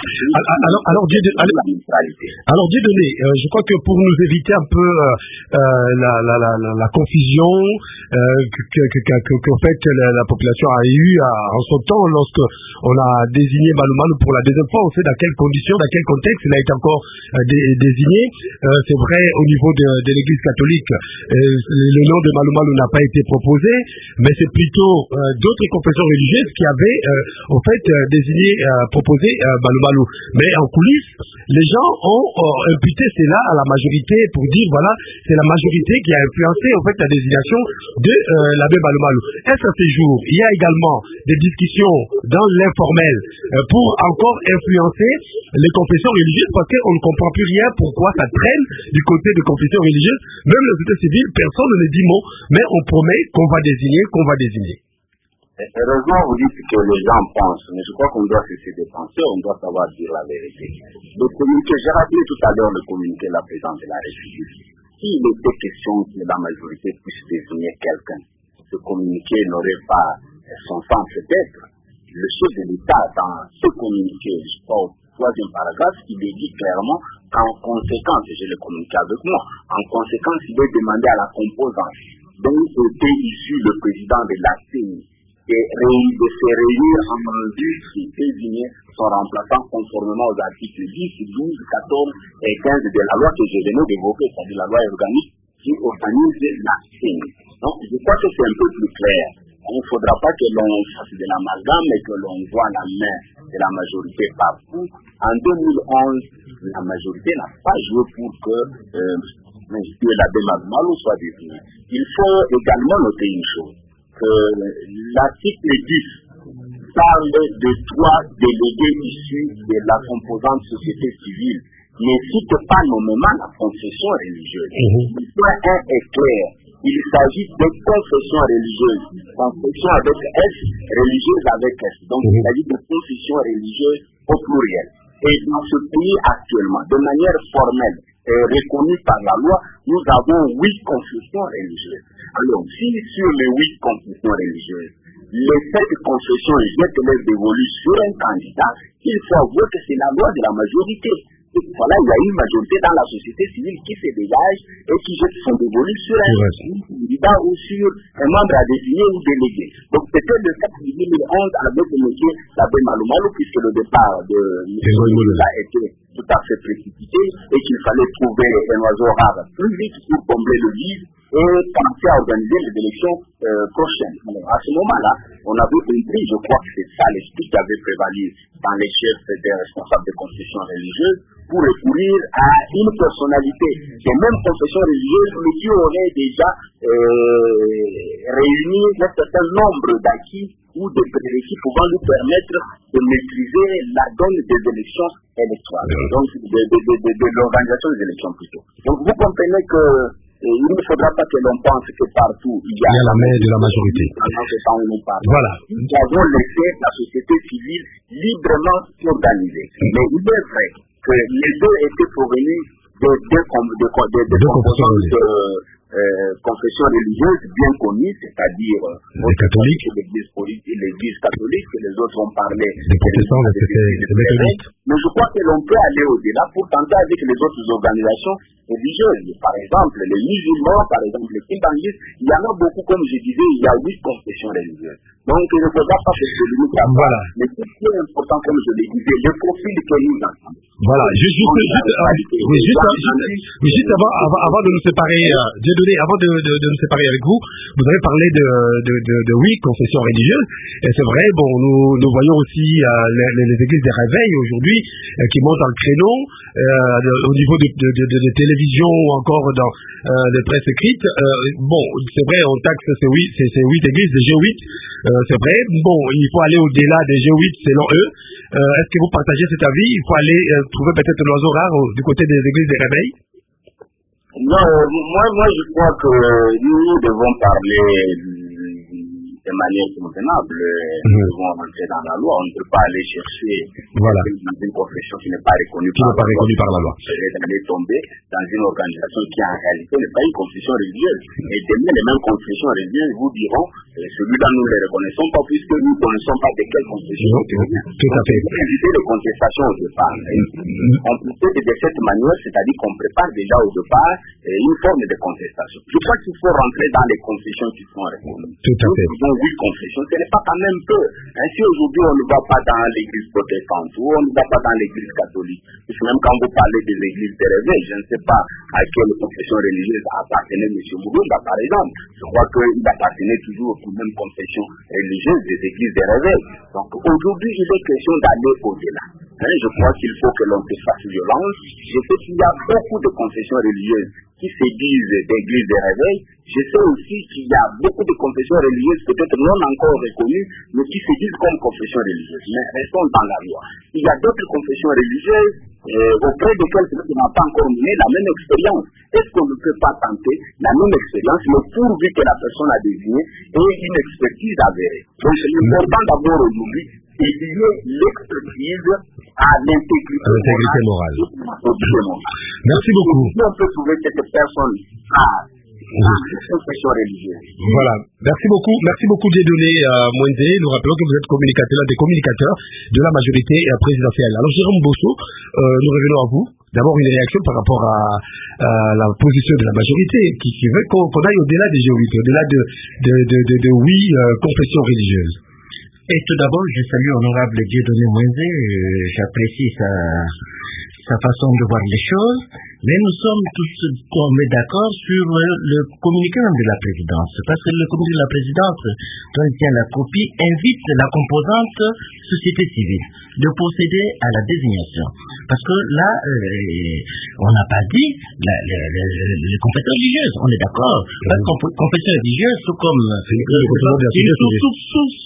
Alors, alors, Dieu, alors, alors Dieu donné, euh, je crois que pour nous éviter un peu euh, la, la, la, la, la confusion euh, que, que, que, que, que en fait la, la population a eu à, en son temps lorsque on a désigné Malumalu pour la deuxième fois, on sait dans quelles conditions, dans quel contexte il a été encore euh, dé, désigné. Euh, c'est vrai au niveau de, de l'Église catholique, euh, le nom de Malumalu n'a pas été proposé, mais c'est plutôt euh, d'autres confessions religieuses qui avaient euh, en fait euh, désigné, euh, proposé euh, Malumalu. Mais en coulisses, les gens ont euh, imputé cela à la majorité pour dire voilà, c'est la majorité qui a influencé en fait la désignation de euh, l'abbé Malumalu. Est-ce à ce jour, il y a également des discussions dans l'informel euh, pour encore influencer les confessions religieuses, parce qu'on ne comprend plus rien pourquoi ça traîne du côté des confessions religieuses. Même la société civile, personne ne dit mot, mais on promet qu'on va désigner, qu'on va désigner. Heureusement, vous dites que les gens pensent, mais je crois qu'on doit cesser de penser, on doit savoir dire la vérité. Le communiqué, j'ai rappelé tout à l'heure le communiqué de la présidente de la République. S'il était question que la majorité puisse désigner quelqu'un, ce communiqué n'aurait pas son sens peut-être. Le chef de l'État, dans ce communiqué, je crois, au troisième paragraphe, il est dit clairement qu'en conséquence, je l'ai communiqué avec moi, en conséquence, il est demandé à la composante dont était issu le président de la C E I de se réunir en mesure de désigner son remplaçant conformément aux articles dix, douze, quatorze et quinze de la loi que je venais d'évoquer, c'est-à-dire la loi organique qui organise la C E I. Donc, je crois que c'est un peu plus clair. Il ne faudra pas que l'on fasse de l'amalgame et que l'on voit la main de la majorité partout. En deux mille onze, la majorité n'a pas joué pour que euh, l'abbé Malumalu soit désigné. Il faut également noter une chose, que l'article dix parle de trois délégués issus de la composante société civile, mais cite pas nommément la confession religieuse. Le point un est clair. Il s'agit de confessions religieuses, confession avec S, religieuse avec S. Donc il s'agit de confessions religieuses au pluriel. Et dans ce pays actuellement, de manière formelle, est reconnu par la loi, nous avons huit confessions religieuses. Alors, si sur les huit confessions religieuses, les sept confessions jettent les dévolus sur un candidat, il faut avouer que c'est la loi de la majorité. Et voilà, il y a une majorité dans la société civile qui se dégage et qui jette son dévolu sur un candidat ou sur un membre à désigner ou délégué. Donc c'était le quatre deux mille onze avec le monsieur l'abbé Malumalu, puisque le départ de M. a été tout à fait précipité et qu'il fallait trouver un oiseau rare plus vite pour combler le vide et commencer à organiser les élections euh, prochaines. Alors, à ce moment-là, on avait compris, je crois que c'est ça l'esprit qui avait prévalu dans les chefs des responsables des confessions religieuses, pour recourir à une personnalité des mêmes confessions religieuses, mais qui aurait déjà euh, réuni un certain nombre d'acquis ou de prérequis pouvant lui permettre de maîtriser la donne des élections électorales, donc de, de, de, de, de l'organisation des élections plutôt. Donc vous comprenez que et il ne faudra pas que l'on pense que partout il y a, il y a la main de la majorité. Voilà. Nous avons laissé la société civile librement s'organiser. Mais il est vrai que les deux étaient provenus de deux de, de, de, de, de composantes de euh, confessions religieuses bien connues, c'est-à-dire les catholiques, l'église politique, l'église catholique, que les autres ont parlé des protestants, des méthodistes. Mais je crois que l'on peut aller au-delà pour tenter avec les autres organisations religieuses. Par exemple, les musulmans, par exemple, les kimbanguistes, il y en a beaucoup, comme je disais, il y a huit confessions religieuses. Donc, il ne faudra pas que je limite à voilà. Mais ce qui est important, comme je l'ai dit, le profil que nous avons. Voilà, juste, juste, juste, euh, oui, juste, juste, oui, juste avant, avant, avant de nous séparer, euh, Dieudonné, avant de, de, de nous séparer avec vous, vous avez parlé de, de, de, de oui, confessions religieuses, et c'est vrai, bon, nous, nous voyons aussi euh, les, les, les églises des réveils aujourd'hui euh, qui montent dans le créneau, euh, de, au niveau de, de, de, de, de télévision ou encore dans euh, les presses écrites. Euh, bon, c'est vrai, on taxe ces huit, ces, ces huit églises, des G huit, euh, c'est vrai, bon, il faut aller au-delà des G huit selon eux. Euh, est-ce que vous partagez cet avis? Il faut aller euh, trouver peut-être l'oiseau rare euh, du côté des églises des réveils? Non, moi, moi je crois que nous devons parler de manière convenable. Mmh. Nous devons rentrer dans la loi. On ne peut pas aller chercher voilà. dans une confession qui n'est pas reconnue qui par, pas par la loi. D'aller tomber dans une organisation qui en réalité n'est pas une confession religieuse. Et demain, les mêmes confessions religieuses vous diront euh, celui-là nous ne les reconnaissons pas puisque nous ne connaissons pas de quelle confession mmh. Tout à fait. Pour éviter les contestations au départ. Mmh. On procède de cette manière, c'est-à-dire qu'on prépare déjà au départ euh, une forme de contestation. Je crois qu'il faut rentrer dans les confessions qui sont reconnues. Tout à fait. huit confessions, ce n'est pas quand même peu. Ainsi, aujourd'hui, on ne va pas dans l'église protestante ou on ne va pas dans l'église catholique. Puisque même quand vous parlez des églises des réveils, je ne sais pas à quelle confession religieuse appartenait M. Mourounda, par exemple. Je crois qu'il appartenait toujours aux mêmes confessions religieuses des églises des réveils. Donc, aujourd'hui, il est question d'aller au-delà. Hein, je crois qu'il faut que l'on se fasse violence. Je sais qu'il y a beaucoup de confessions religieuses qui se disent d'églises des réveils. Je sais aussi qu'il y a beaucoup de confessions religieuses, peut-être non encore reconnues, mais qui se disent comme confessions religieuses. Mais restons dans la loi. Il y a d'autres confessions religieuses euh, auprès desquelles on n'a pas encore mené la même expérience. Est-ce qu'on ne peut pas tenter la même expérience, mais pourvu que la personne a désigné ait une expertise avérée? Donc c'est important d'abord aujourd'hui d'étudier l'expertise à l'intégrité morale. morale. Merci beaucoup. Si on peut trouver cette personne à voilà, merci beaucoup, merci beaucoup Dieudonné euh, Mwende. Nous rappelons que vous êtes communicateur, l'un des communicateurs de la majorité présidentielle. Alors Jérôme Bosso, euh, nous revenons à vous. D'abord une réaction par rapport à, à la position de la majorité qui, qui veut qu'on qu'on aille au-delà des G huit, au-delà de, de, de, de, de oui euh, confessions religieuses. Et tout d'abord, je salue honorable Dieudonné Mwende, j'apprécie sa, sa façon de voir les choses, mais nous sommes tous tombés d'accord sur le, le communiqué de la présidence, parce que le communiqué de la présidence, dont il tient la copie, invite la composante société civile de procéder à la désignation. Parce que là, euh, on n'a pas dit la, la, la, les confessions religieuses, on est d'accord. Parce que confession religieuse, c'est comme sous, sous, sous, sous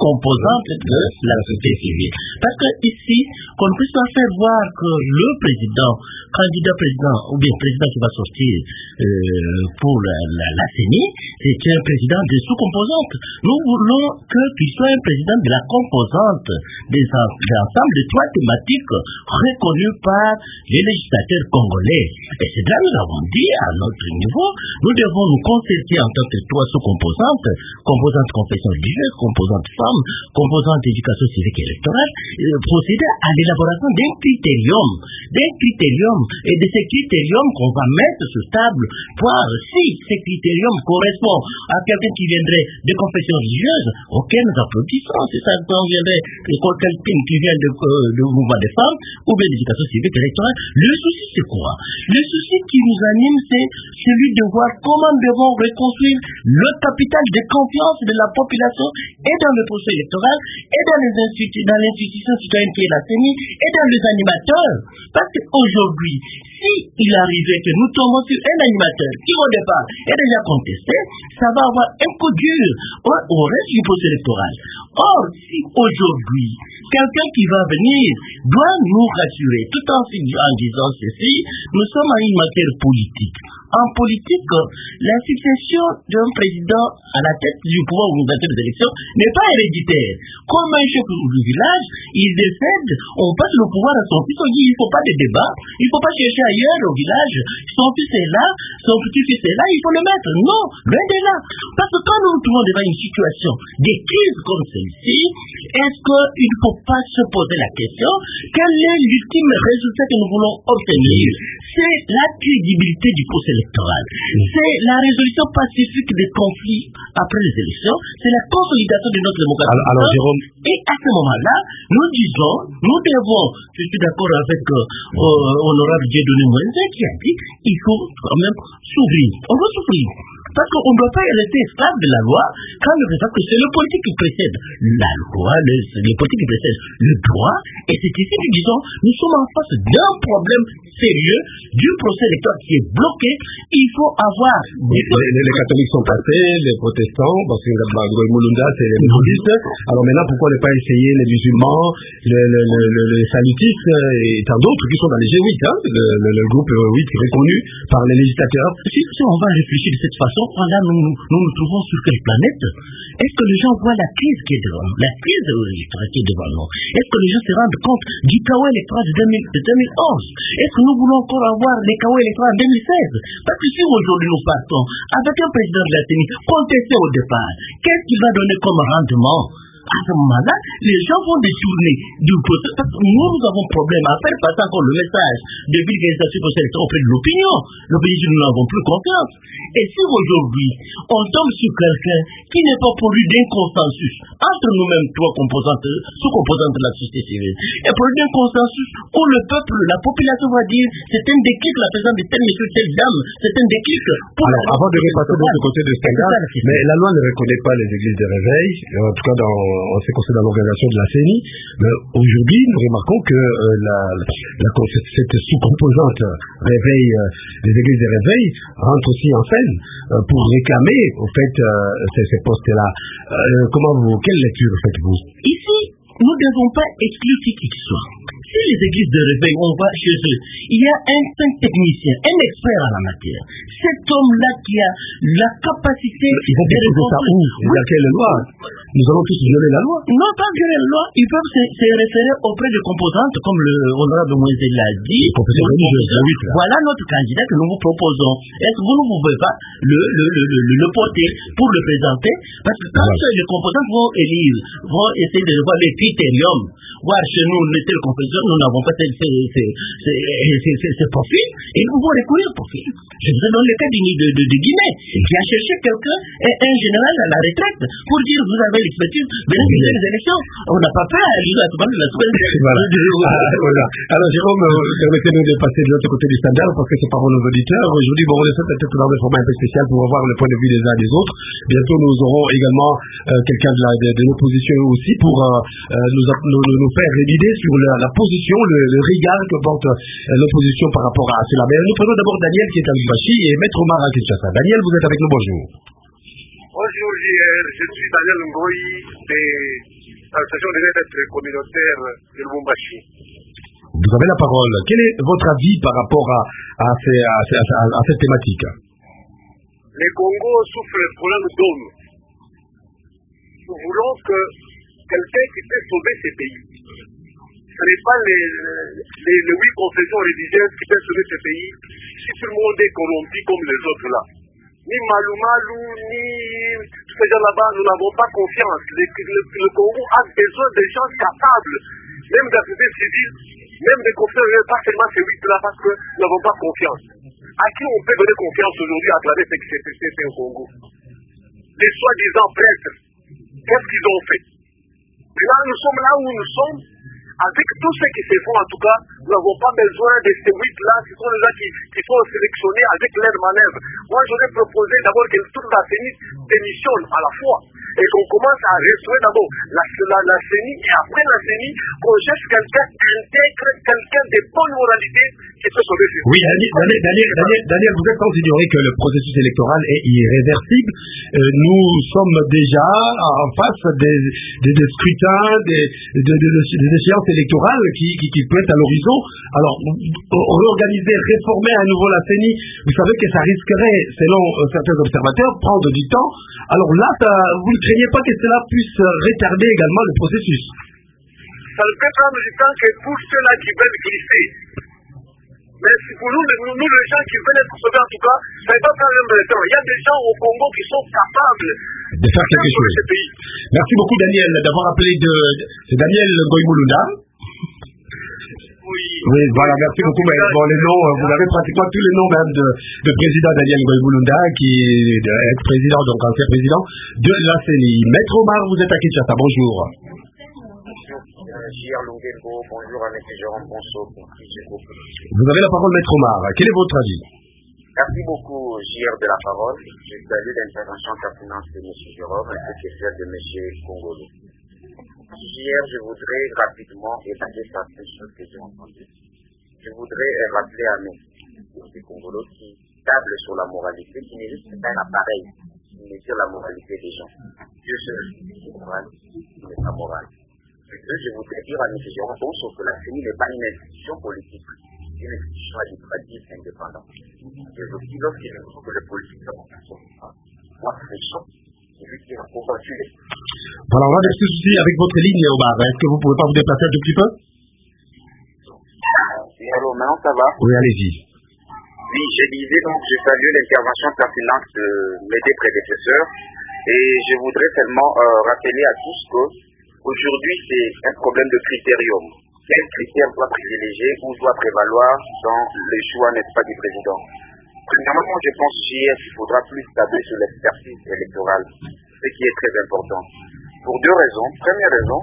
composantes de la société civile. Parce que ici, qu'on puisse pas faire voir que le président, candidat président, ou bien président qui va sortir euh, pour la, la, la C E N I, c'est un président des sous-composantes. Nous voulons que, qu'il soit un président de la composante des, des ensembles de trois thématiques reconnues par les législateurs congolais. Et c'est là que nous avons dit, à notre niveau, nous devons nous concerter en tant que trois sous-composantes, composante confession religieuse, composante femme, composante éducation civique et électorale, euh, procéder à l'élaboration d'un critérium, d'un critérium, et de ces critériums qu'on va mettre sur table, voir si ces critériums correspondent à quelqu'un qui viendrait de confession religieuse, auquel nous applaudissons, c'est ça, quand viendrait quelqu'un qui vient de, euh, de mouvement des femmes, ou bien d'éducation civique et électorale. Le souci, c'est quoi? Le souci qui nous anime, c'est celui de voir comment nous devons reconstruire le capital de confiance de la population et dans le processus électoral, et dans les instituts, dans l'institution citoyenne qui est la C E N I, et dans les animateurs. Parce qu'aujourd'hui, si il arrivait que nous tombons sur un animateur qui au départ est déjà contesté, ça va avoir un coup dur au, au reste du processus électoral. Or, si aujourd'hui, quelqu'un qui va venir doit nous rassurer, tout en, en disant ceci, nous sommes en une matière politique. En politique, la succession d'un président à la tête du pouvoir organisateur des élections n'est pas héréditaire. Comme un chef du village, il décède, on passe le pouvoir à son fils, on dit il ne faut pas de débat, il ne faut pas chercher ailleurs au village, son fils est là, son petit-fils est là, il faut le mettre. Non, loin de là. Parce que quand nous nous trouvons devant une situation de crise comme celle-ci, est-ce qu'il ne faut pas se poser la question, quel est l'ultime résultat que nous voulons obtenir? C'est la crédibilité du procès électoral. C'est la résolution pacifique des conflits après les élections. C'est la consolidation de notre démocratie. Alors, alors Jérôme... Et à ce moment-là, nous disons, nous devons, je suis d'accord avec euh, euh, honorable Dieudonné Mwenze qui a dit, il faut quand même s'ouvrir. On doit s'ouvrir. Parce qu'on ne doit pas rester esclave de la loi quand le président, que c'est le politique qui précède la loi, le, le politique qui précède le droit. Et c'est ici que nous disons, nous sommes en face d'un problème sérieux du procès électoral qui est bloqué. Il faut avoir... Les, les, les catholiques sont passés, les protestants, parce que Mulunda, c'est les bouddhistes. Alors maintenant, pourquoi ne pas essayer les musulmans, les, les, les, les salutistes et tant d'autres qui sont dans les G huit, hein, le, le, le groupe huit reconnu par les législateurs. Si, si on va réfléchir de cette façon, là, nous, nous, nous nous trouvons sur quelle planète? Est-ce que les gens voient la crise qui est devant nous, la crise électorale qui est devant nous? Est-ce que les gens se rendent compte du chaos électoral de, deux mille, de deux mille onze? Est-ce que nous voulons encore avoir les chaos électoraux en deux mille seize? Parce que si aujourd'hui nous partons avec un président de la C E N I contesté au départ, qu'est-ce qu'il va donner comme rendement? À ce moment-là, les gens vont détourner du procès. Parce que nous, nous avons problème à faire passer encore le message de vulgarisation électorale auprès de l'opinion. L'opinion, nous n'avons plus confiance. Et si aujourd'hui, on tombe sur quelqu'un qui n'est pas pourvu d'un consensus entre nous-mêmes, trois composantes, sous-composantes de la société civile, et pourvu d'un consensus où le peuple, la population va dire, c'est un déclic, la présence de tel monsieur, telle dame, c'est un déclic. Alors, avant de repasser de l'autre côté de Stendhal, mais la loi ne reconnaît pas les églises de réveil, en tout cas dans on s'est constaté dans l'organisation de la C E N I, mais aujourd'hui, nous remarquons que euh, la, la, cette sous-composante réveil, euh, des églises de réveil rentre aussi en scène euh, pour réclamer, au fait, euh, ces, ces postes-là. Euh, comment vous, quelle lecture faites-vous? Ici, nous ne devons pas exclure qui qu'il soit. Si les églises de réveil, on va chez eux, il y a un, un technicien, un expert en la matière. Cet homme-là qui a la capacité... Ils vont déposer ça où? Oui. Dans quelle loi? Nous allons tous violer la loi? Non, pas violer la loi. Ils peuvent se, se référer auprès de composantes, comme le honorable Moïse l'a dit. Voilà notre candidat que nous vous proposons. Est-ce que vous ne pouvez pas le, le, le, le, le porter pour le présenter? Parce que quand voilà. Les composantes vont élire, vont essayer de voir les critériums, voir chez nous les telles composantes, nous n'avons pas ces, ces, ces, ces, ces, ces profils, et nous pouvons recourir au profil. Je vous donne le cas de, de, de, de Guinée, qui a cherché quelqu'un, un général à la retraite, pour dire vous avez l'expertise, venez faire les élections. On n'a pas peur à l'île à tout le la semaine. Voilà. Ah, voilà. Alors Jérôme, permettez-nous de passer de l'autre côté du standard, parce que c'est par nos auditeurs. Aujourd'hui, bon, on essaie peut-être dans un format un peu spécial pour avoir le point de vue des uns et des autres. Bientôt, nous aurons également euh, quelqu'un de, de, de l'opposition aussi pour euh, nous, nous, nous faire l'idée sur la, la position, le, le regard que porte euh, l'opposition par rapport à cela. Mais nous prenons d'abord Daniel qui est à Lubumbashi et Maître Omar à Kinshasa. Daniel, vous êtes avec nous, bonjour. Bonjour J R, je suis Daniel Ngoyi de l'association devait être communautaire de Lubumbashi. Vous avez la parole. Quel est votre avis par rapport à, à, ces, à, à, à cette thématique? Le Congo souffre d'un problème d'hommes. Nous voulons que quelqu'un qui peut sauver ces pays. Ce n'est pas les, les, les huit confessions religieuses qui peuvent sauver ces pays si tout le monde est corrompu comme les autres là. Ni Malou Malou, ni tous ces gens là-bas, nous n'avons pas confiance. Le, le, le Congo a besoin de gens capables, même de la société civile, même des confessions, pas seulement ces huit là, parce que nous n'avons pas confiance. À qui on peut donner confiance aujourd'hui à travers ce qui s'est fait au Congo? Les soi-disant prêtres, qu'est-ce qu'ils ont fait? Là, nous sommes là où nous sommes. Avec tous ceux qui se font, en tout cas, nous n'avons pas besoin de ces huit-là, qui sont les gens qui, qui sont sélectionnés avec leurs manœuvres. Moi, j'aurais proposé d'abord que toute la C E N I démissionne à la fois et qu'on commence à restaurer d'abord la, la, la C E N I et après la C E N I, qu'on cherche quelqu'un intègre, quelqu'un de bonne moralité qui peut sauver ces Oui, Daniel, Daniel, Daniel, Daniel, Daniel, vous êtes sans ignorer que le processus électoral est irréversible. Euh, nous sommes déjà en face des, des, des scrutins, des, des, des, des échéances électorales qui, qui, qui peuvent être à l'horizon. Alors, réorganiser, réformer à nouveau la C E N I, vous savez que ça risquerait, selon certains observateurs, prendre du temps. Alors là, ça, vous ne craignez pas que cela puisse retarder également le processus? Ça ne peut prendre du temps que pour ceux-là qui veulent glisser. Mais pour nous, nous, nous, les gens qui veulent être sauvés, en tout cas, ça ne va pas prendre de temps. Il y a des gens au Congo qui sont capables de faire quelque chose. Ce pays. Merci beaucoup, Daniel, d'avoir appelé de... C'est Daniel Ngoï-Mulunda. Oui. Oui, voilà, merci beaucoup. Mais bon, les noms, vous avez pratiquement tous les noms même de, de président Daniel Ngoï-Mulunda, qui est ex-président, donc ancien président de la C E N I. Maître Omar, vous êtes à Kinshasa, bonjour. J R Lungenbo, bonjour à M. Jérôme Bonso. Vous avez la parole, Maître Omar. Quel est votre avis? Merci beaucoup, J R de la parole. Je salue l'intervention pertinente de M. Jérôme et que celle de M. Congolo. J R, je voudrais rapidement étaler certaines choses que j'ai entendues. Je voudrais rappeler à M. Congolo qui table sur la moralité, qui n'est juste pas un appareil qui mesure la moralité des gens. Dieu seul est moral, il n'est pas moral. Je voudrais dire à M. Jérôme Bonso que la C E N I n'est pas une institution politique, c'est une institution administrative indépendante. Et aussi, lorsqu'il y a que les politiques sont moi, c'est chaud, c'est lui qui a combattu. Voilà, on a des soucis avec votre ligne, Omar. Est-ce que vous pouvez pas vous déplacer un tout petit peu? Oui, allô, maintenant ça va? Oui, allez-y. Oui, je disais donc, je salue l'intervention pertinente de mes deux prédécesseurs et je voudrais seulement euh, rappeler à tous que aujourd'hui, c'est un problème de critérium. Quel critère doit privilégier ou doit prévaloir dans le choix, n'est-ce pas, du président? Premièrement, je pense qu'il faudra plus tabler sur l'expertise électorale, ce qui est très important. Pour deux raisons. Première raison,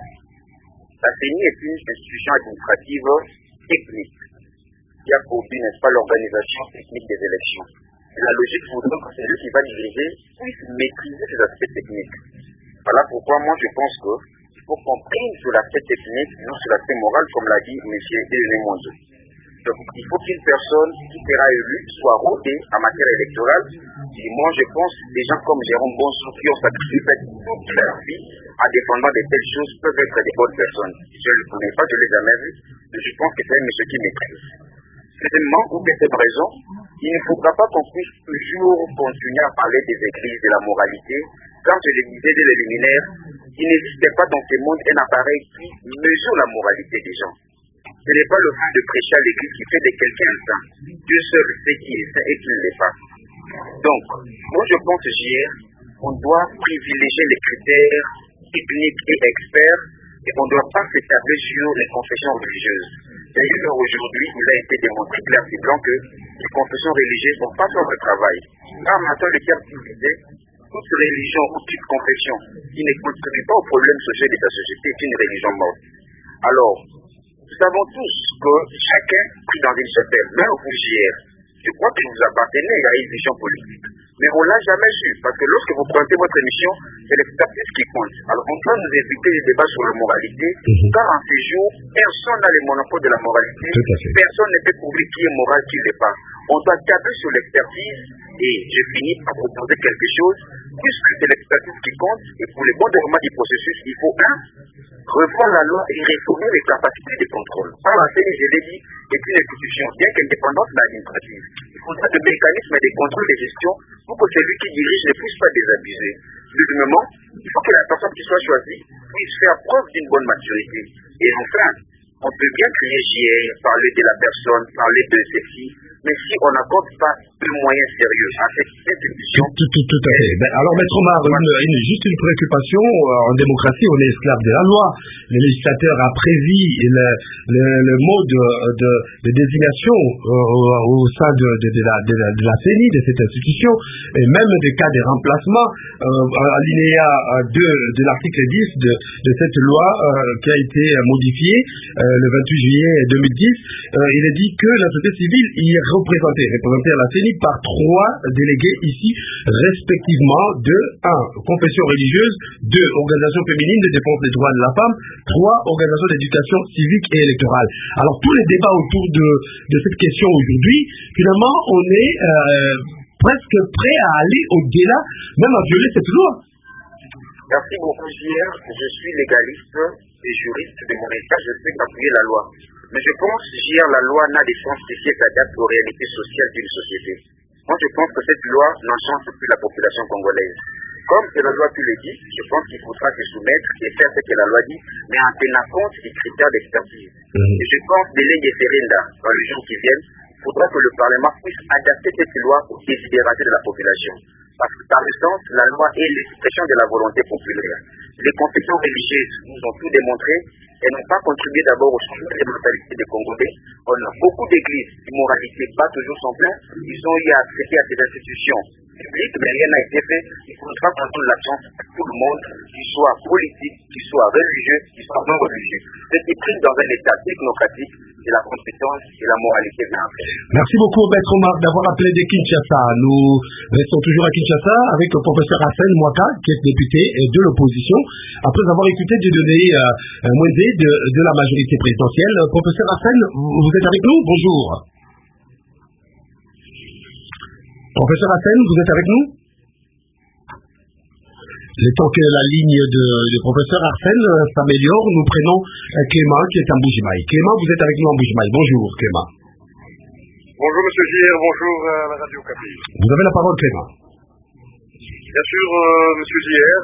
la C E N I est une institution administrative technique qui a pour but, n'est-ce pas, l'organisation technique des élections. Et la logique voudrait que celui qui va diriger puisse maîtriser ces aspects techniques. Voilà pourquoi moi je pense que il faut qu'on prenne sur l'aspect technique, non sur l'aspect moral, comme l'a dit M. Désiré Monzo. Donc, il faut qu'une personne qui sera élue soit rodée en matière électorale. Et moi, je pense des gens comme Jérôme Bonso qui ont sacrifié toute leur vie en défendant de telles choses peuvent être des bonnes personnes. Je ne le connais pas, je ne l'ai jamais vu, mais je pense que c'est un monsieur qui maîtrise. Deuxièmement, pour cette raison, il ne faudra pas qu'on puisse toujours continuer à parler des églises, de la moralité. Quand je le disais dès les luminaires, il n'existait pas dans ce monde un appareil qui mesure la moralité des gens. Ce n'est pas le fait de prêcher à l'église qui fait de quelqu'un un saint. Dieu seul sait qui est saint et qui ne l'est pas. Donc, moi je pense, J R, on doit privilégier les critères techniques et experts et on ne doit pas s'établir sur les confessions religieuses. D'ailleurs, aujourd'hui, il a été démontré clair et blanc que les confessions religieuses n'ont pas fait le travail. Là, maintenant, le terme qui disait, toute religion ou toute confession qui ne contribue pas au problème social de sa société est une religion morte. Alors, nous savons tous que chacun pris dans une chapelle, même vous, J R, je crois que vous appartenez à une vision politique. Mais on ne l'a jamais su, parce que lorsque vous présentez votre émission, c'est l'expertise qui compte. Alors on doit nous éviter les débats sur la moralité, mm-hmm. car en ces jours, personne n'a le monopole de la moralité, personne ne peut prouver qui est moral, qui ne l'est pas. On doit tabler sur l'expertise, et je finis par proposer quelque chose, puisque c'est l'expertise qui compte, et pour le bon déroulement du processus, il faut un, revoir la loi et réformer les capacités de contrôle. Or, la C E I, je l'ai dit, est une institution bien qu'indépendante mais administrative. Il faudra des mécanismes de contrôle de gestion pour que celui qui dirige ne puisse pas désabuser. Deuxièmement, il faut que la personne qui soit choisie puisse faire preuve d'une bonne maturité. Et enfin, on peut bien crier J R, parler de la personne, parler de ceci, mais si on n'accorde pas de moyens sérieux à cette institution... Tout, tout, tout à fait. Ben, alors, Maître Omar, une, une, juste une préoccupation, en démocratie, on est esclave de la loi. Le législateur a prévu le, le, le mode de, de, de désignation euh, au sein de, de, de, la, de, la, de la C E N I, de cette institution, et même des cas de remplacement, euh, alinéa deux de l'article dix de, de cette loi euh, qui a été modifiée euh, le vingt-huit juillet deux mille dix, euh, il est dit que la société civile y est représentée, représentée à la C E N I par trois délégués ici, respectivement de un confession religieuse, deux organisations féminines de défense des droits de la femme, trois organisations d'éducation civique et électorale. Alors tous les débats autour de, de cette question aujourd'hui, finalement on est euh, presque prêt à aller au-delà, même à violer cette loi. Merci beaucoup, J R. Je suis légaliste et juriste de mon état, je sais qu'appuyer la loi. Mais je pense, J R, la loi n'a des sens qui s'adaptent aux réalités sociales d'une société. Moi, je pense que cette loi n'enchante plus la population congolaise. Comme la loi tu le dit, je pense qu'il faudra se soumettre et faire ce que la loi dit, mais en tenant compte des critères d'expertise. Mmh. Et je pense, dès les référendums dans les jours qui viennent, il faudra que le Parlement puisse adapter cette loi aux désidératés de la population. Parce que par le sens, la loi est l'expression de la volonté populaire. Les confessions religieuses nous ont tout démontré et n'ont pas contribué d'abord au changement des mentalités des Congolais. On a beaucoup d'églises d'immoralité, pas toujours son plein. Ils ont eu à accéder à ces institutions publiques, mais rien n'a été fait. Il faudra qu'on donne la chance à tout le monde, qu'il soit politique, qu'il soit religieux, qu'il soit non religieux. Ce qui prime dans un état technocratique, c'est la compétence et la moralité de l'enfant. Merci beaucoup, Maître Omar, d'avoir appelé de Kinshasa. Nous restons toujours à Kinshasa avec le professeur Hassan Mwaka, qui est député de l'opposition, après avoir écouté des données euh, Mwende de, de la majorité présidentielle. Professeur Hassan, vous êtes avec nous? Bonjour. Professeur Hassan, vous êtes avec nous? Le temps que la ligne de, de professeur Arsène euh, s'améliore, nous prenons euh, Clément qui est en Bujimaï. Clément, vous êtes avec nous en Bujimaï. Bonjour Clément. Bonjour Monsieur J R, bonjour à la Radio Okapi. Vous avez la parole Clément. Bien sûr euh, Monsieur J R,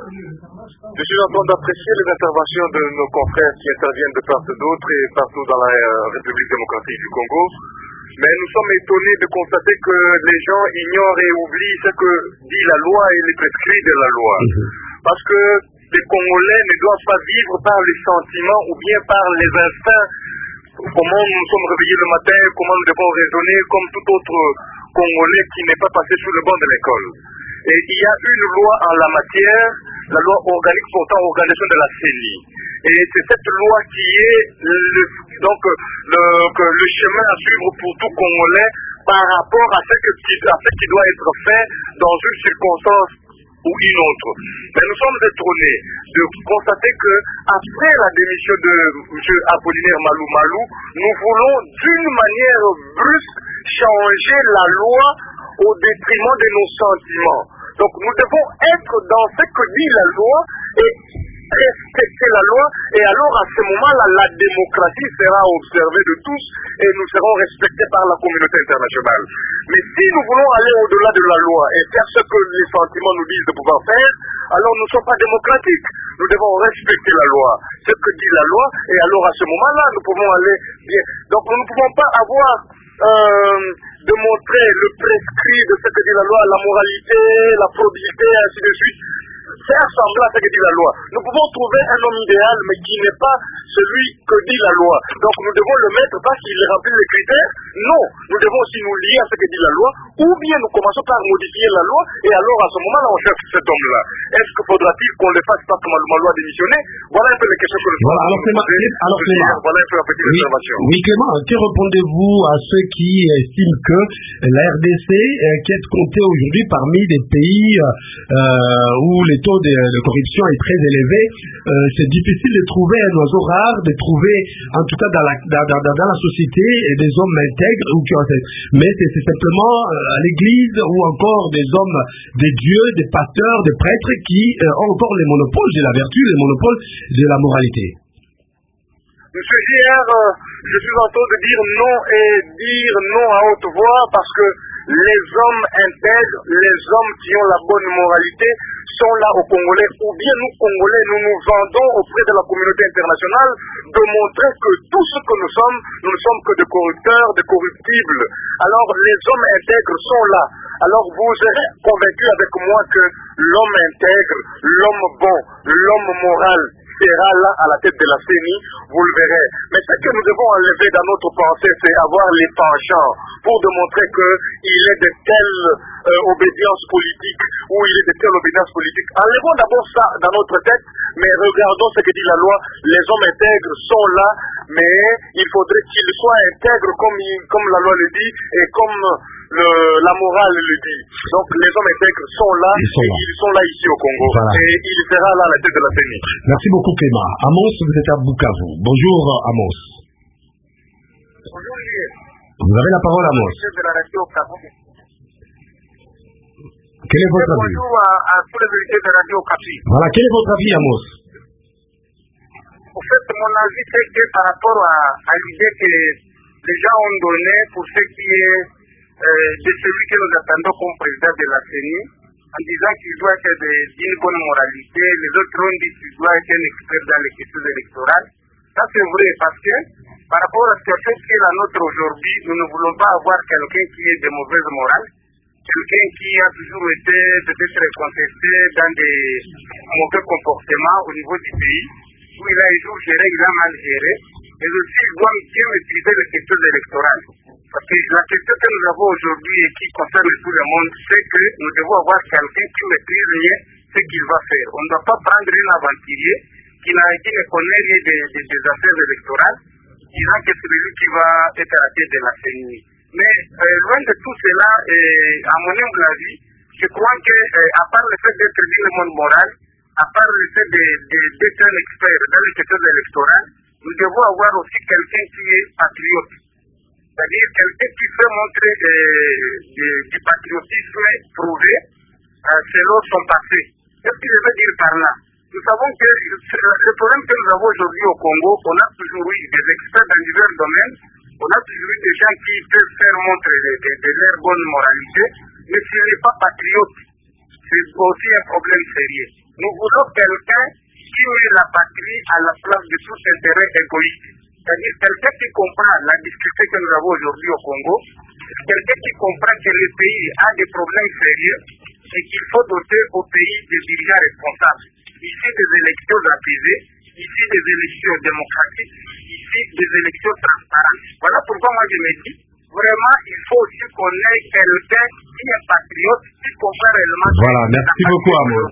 je suis en train d'apprécier les interventions de nos confrères qui interviennent de part et d'autre et partout dans la euh, République démocratique du Congo. Mais nous sommes étonnés de constater que les gens ignorent et oublient ce que dit la loi et les prescrits de la loi. Mmh. Parce que les Congolais ne doivent pas vivre par les sentiments ou bien par les instincts. Comment nous sommes réveillés le matin, comment nous devons raisonner comme tout autre Congolais qui n'est pas passé sous le banc de l'école. Et il y a une loi en la matière, la loi organique portant organisation de la C E N I. Et c'est cette loi qui est le, donc, le, le chemin à suivre pour tout Congolais par rapport à ce, que, à ce qui doit être fait dans une circonstance ou une autre. Mais nous sommes étonnés de constater que après la démission de M. Apollinaire Malou Malou, nous voulons d'une manière brusque changer la loi au détriment de nos sentiments. Donc nous devons être dans ce que dit la loi et respecter la loi, et alors à ce moment-là, la démocratie sera observée de tous et nous serons respectés par la communauté internationale. Mais si nous voulons aller au-delà de la loi et faire ce que les sentiments nous disent de pouvoir faire, alors nous ne sommes pas démocratiques. Nous devons respecter la loi, ce que dit la loi, et alors à ce moment-là, nous pouvons aller bien. Donc nous ne pouvons pas avoir euh, de montrer le prescrit de ce que dit la loi, la moralité, la probité, ainsi de suite. Faire semblant à ce que dit la loi. Nous pouvons trouver un homme idéal, mais qui n'est pas celui que dit la loi. Donc nous devons le mettre parce qu'il remplit les critères. Non, nous devons aussi nous lier à ce que dit la loi, ou bien nous commençons par modifier la loi, et alors à ce moment-là, on cherche cet homme-là. Est-ce que faudra-t-il qu'on le fasse parce que ma loi démissionné? Voilà un peu les questions que nous voilà, alors Clément, alors Clément, voilà un peu la petite oui, observation. Oui, Clément, que répondez-vous à ceux qui estiment que la R D C, euh, qui est comptée aujourd'hui parmi des pays euh, où les taux de, de corruption est très élevé, euh, c'est difficile de trouver un oiseau rare, de trouver, en tout cas dans la, dans, dans, dans la société, des hommes intègres, ou qui ont, mais c'est, c'est simplement euh, à l'église ou encore des hommes, des dieux, des pasteurs, des prêtres qui euh, ont encore les monopoles de la vertu, les monopoles de la moralité. Monsieur J R, euh, je suis en train de dire non et dire non à haute voix parce que les hommes intègres, les hommes qui ont la bonne moralité sont là aux Congolais, ou bien nous Congolais, nous nous vendons auprès de la communauté internationale de montrer que tout ce que nous sommes, nous ne sommes que des corrupteurs, des corruptibles. Alors les hommes intègres sont là. Alors vous serez convaincus avec moi que l'homme intègre, l'homme bon, l'homme moral sera là à la tête de la C E N I, vous le verrez. Mais ce que nous devons enlever dans notre pensée, c'est avoir les penchants pour démontrer qu'il est de telle euh, obédience politique ou il est de telle obédience politique. Enlevons d'abord ça dans notre tête, mais regardons ce que dit la loi. Les hommes intègres sont là, mais il faudrait qu'ils soient intègres comme, comme la loi le dit et comme le, la morale le dit. Donc les hommes intègres sont là, ils sont là, et ils sont là ici au Congo. Voilà. Et il sera là à la tête de la C E N I. Merci beaucoup Clément. Amos, vous êtes à Bukavu. Bonjour Amos. Bonjour Julien. Vous avez la parole Amos. De la radio Okapi. Quel est votre avis? Bonjour à, à tous les auditeurs de Radio Okapi. Voilà, quel est votre avis Amos? En fait, mon avis c'est que par rapport à, à l'idée que les gens ont donné pour ce qui est euh, de celui que nous attendons comme président de la C E N I, en disant qu'il doit être d'une bonne moralité, les autres ont dit qu'il doit être un expert dans les questions électorales. Ça c'est vrai parce que par rapport à ce qui est la nôtre aujourd'hui, nous ne voulons pas avoir quelqu'un qui est de mauvaise morale, quelqu'un qui a toujours été peut-être contesté dans des mauvais comportements au niveau du pays, où il a toujours géré, il a mal géré, mais aussi il doit bien maîtriser les questions électorales. Parce que la question que nous avons aujourd'hui et qui concerne tout le monde, c'est que nous devons avoir quelqu'un qui maîtrise bien ce qu'il va faire. On ne doit pas prendre un aventurier qui, qui ne connaît rien des, des, des affaires électorales, disant que c'est lui qui va être à la tête de la C E N I. Mais euh, loin de tout cela, euh, à mon humble avis, je crois que, euh, à part le fait d'être dans le monde moral, à part le fait d'être un expert dans les questions électorales, nous devons avoir aussi quelqu'un qui est patriote. C'est-à-dire quelqu'un qui peut montrer euh, de, du patriotisme prouvé euh, selon son passé. Qu'est-ce que je veux dire par là? Nous savons que le problème que nous avons aujourd'hui au Congo, on a toujours eu des experts dans divers domaines, on a toujours eu des gens qui peuvent faire montrer de, de, de leur bonne moralité, mais s'il n'est pas patriote, c'est aussi un problème sérieux. Nous voulons quelqu'un qui met la patrie à la place de tout intérêt égoïste. C'est-à-dire quelqu'un qui comprend la difficulté que nous avons aujourd'hui au Congo, quelqu'un qui comprend que le pays a des problèmes sérieux et qu'il faut doter au pays des dirigeants responsables. Ici des élections apaisées, ici des élections démocratiques, ici des élections transparentes. Voilà pourquoi moi je me dis, vraiment il faut aussi qu'on ait quelqu'un qui est patriote, qui comprend réellement. Voilà, merci beaucoup Amos.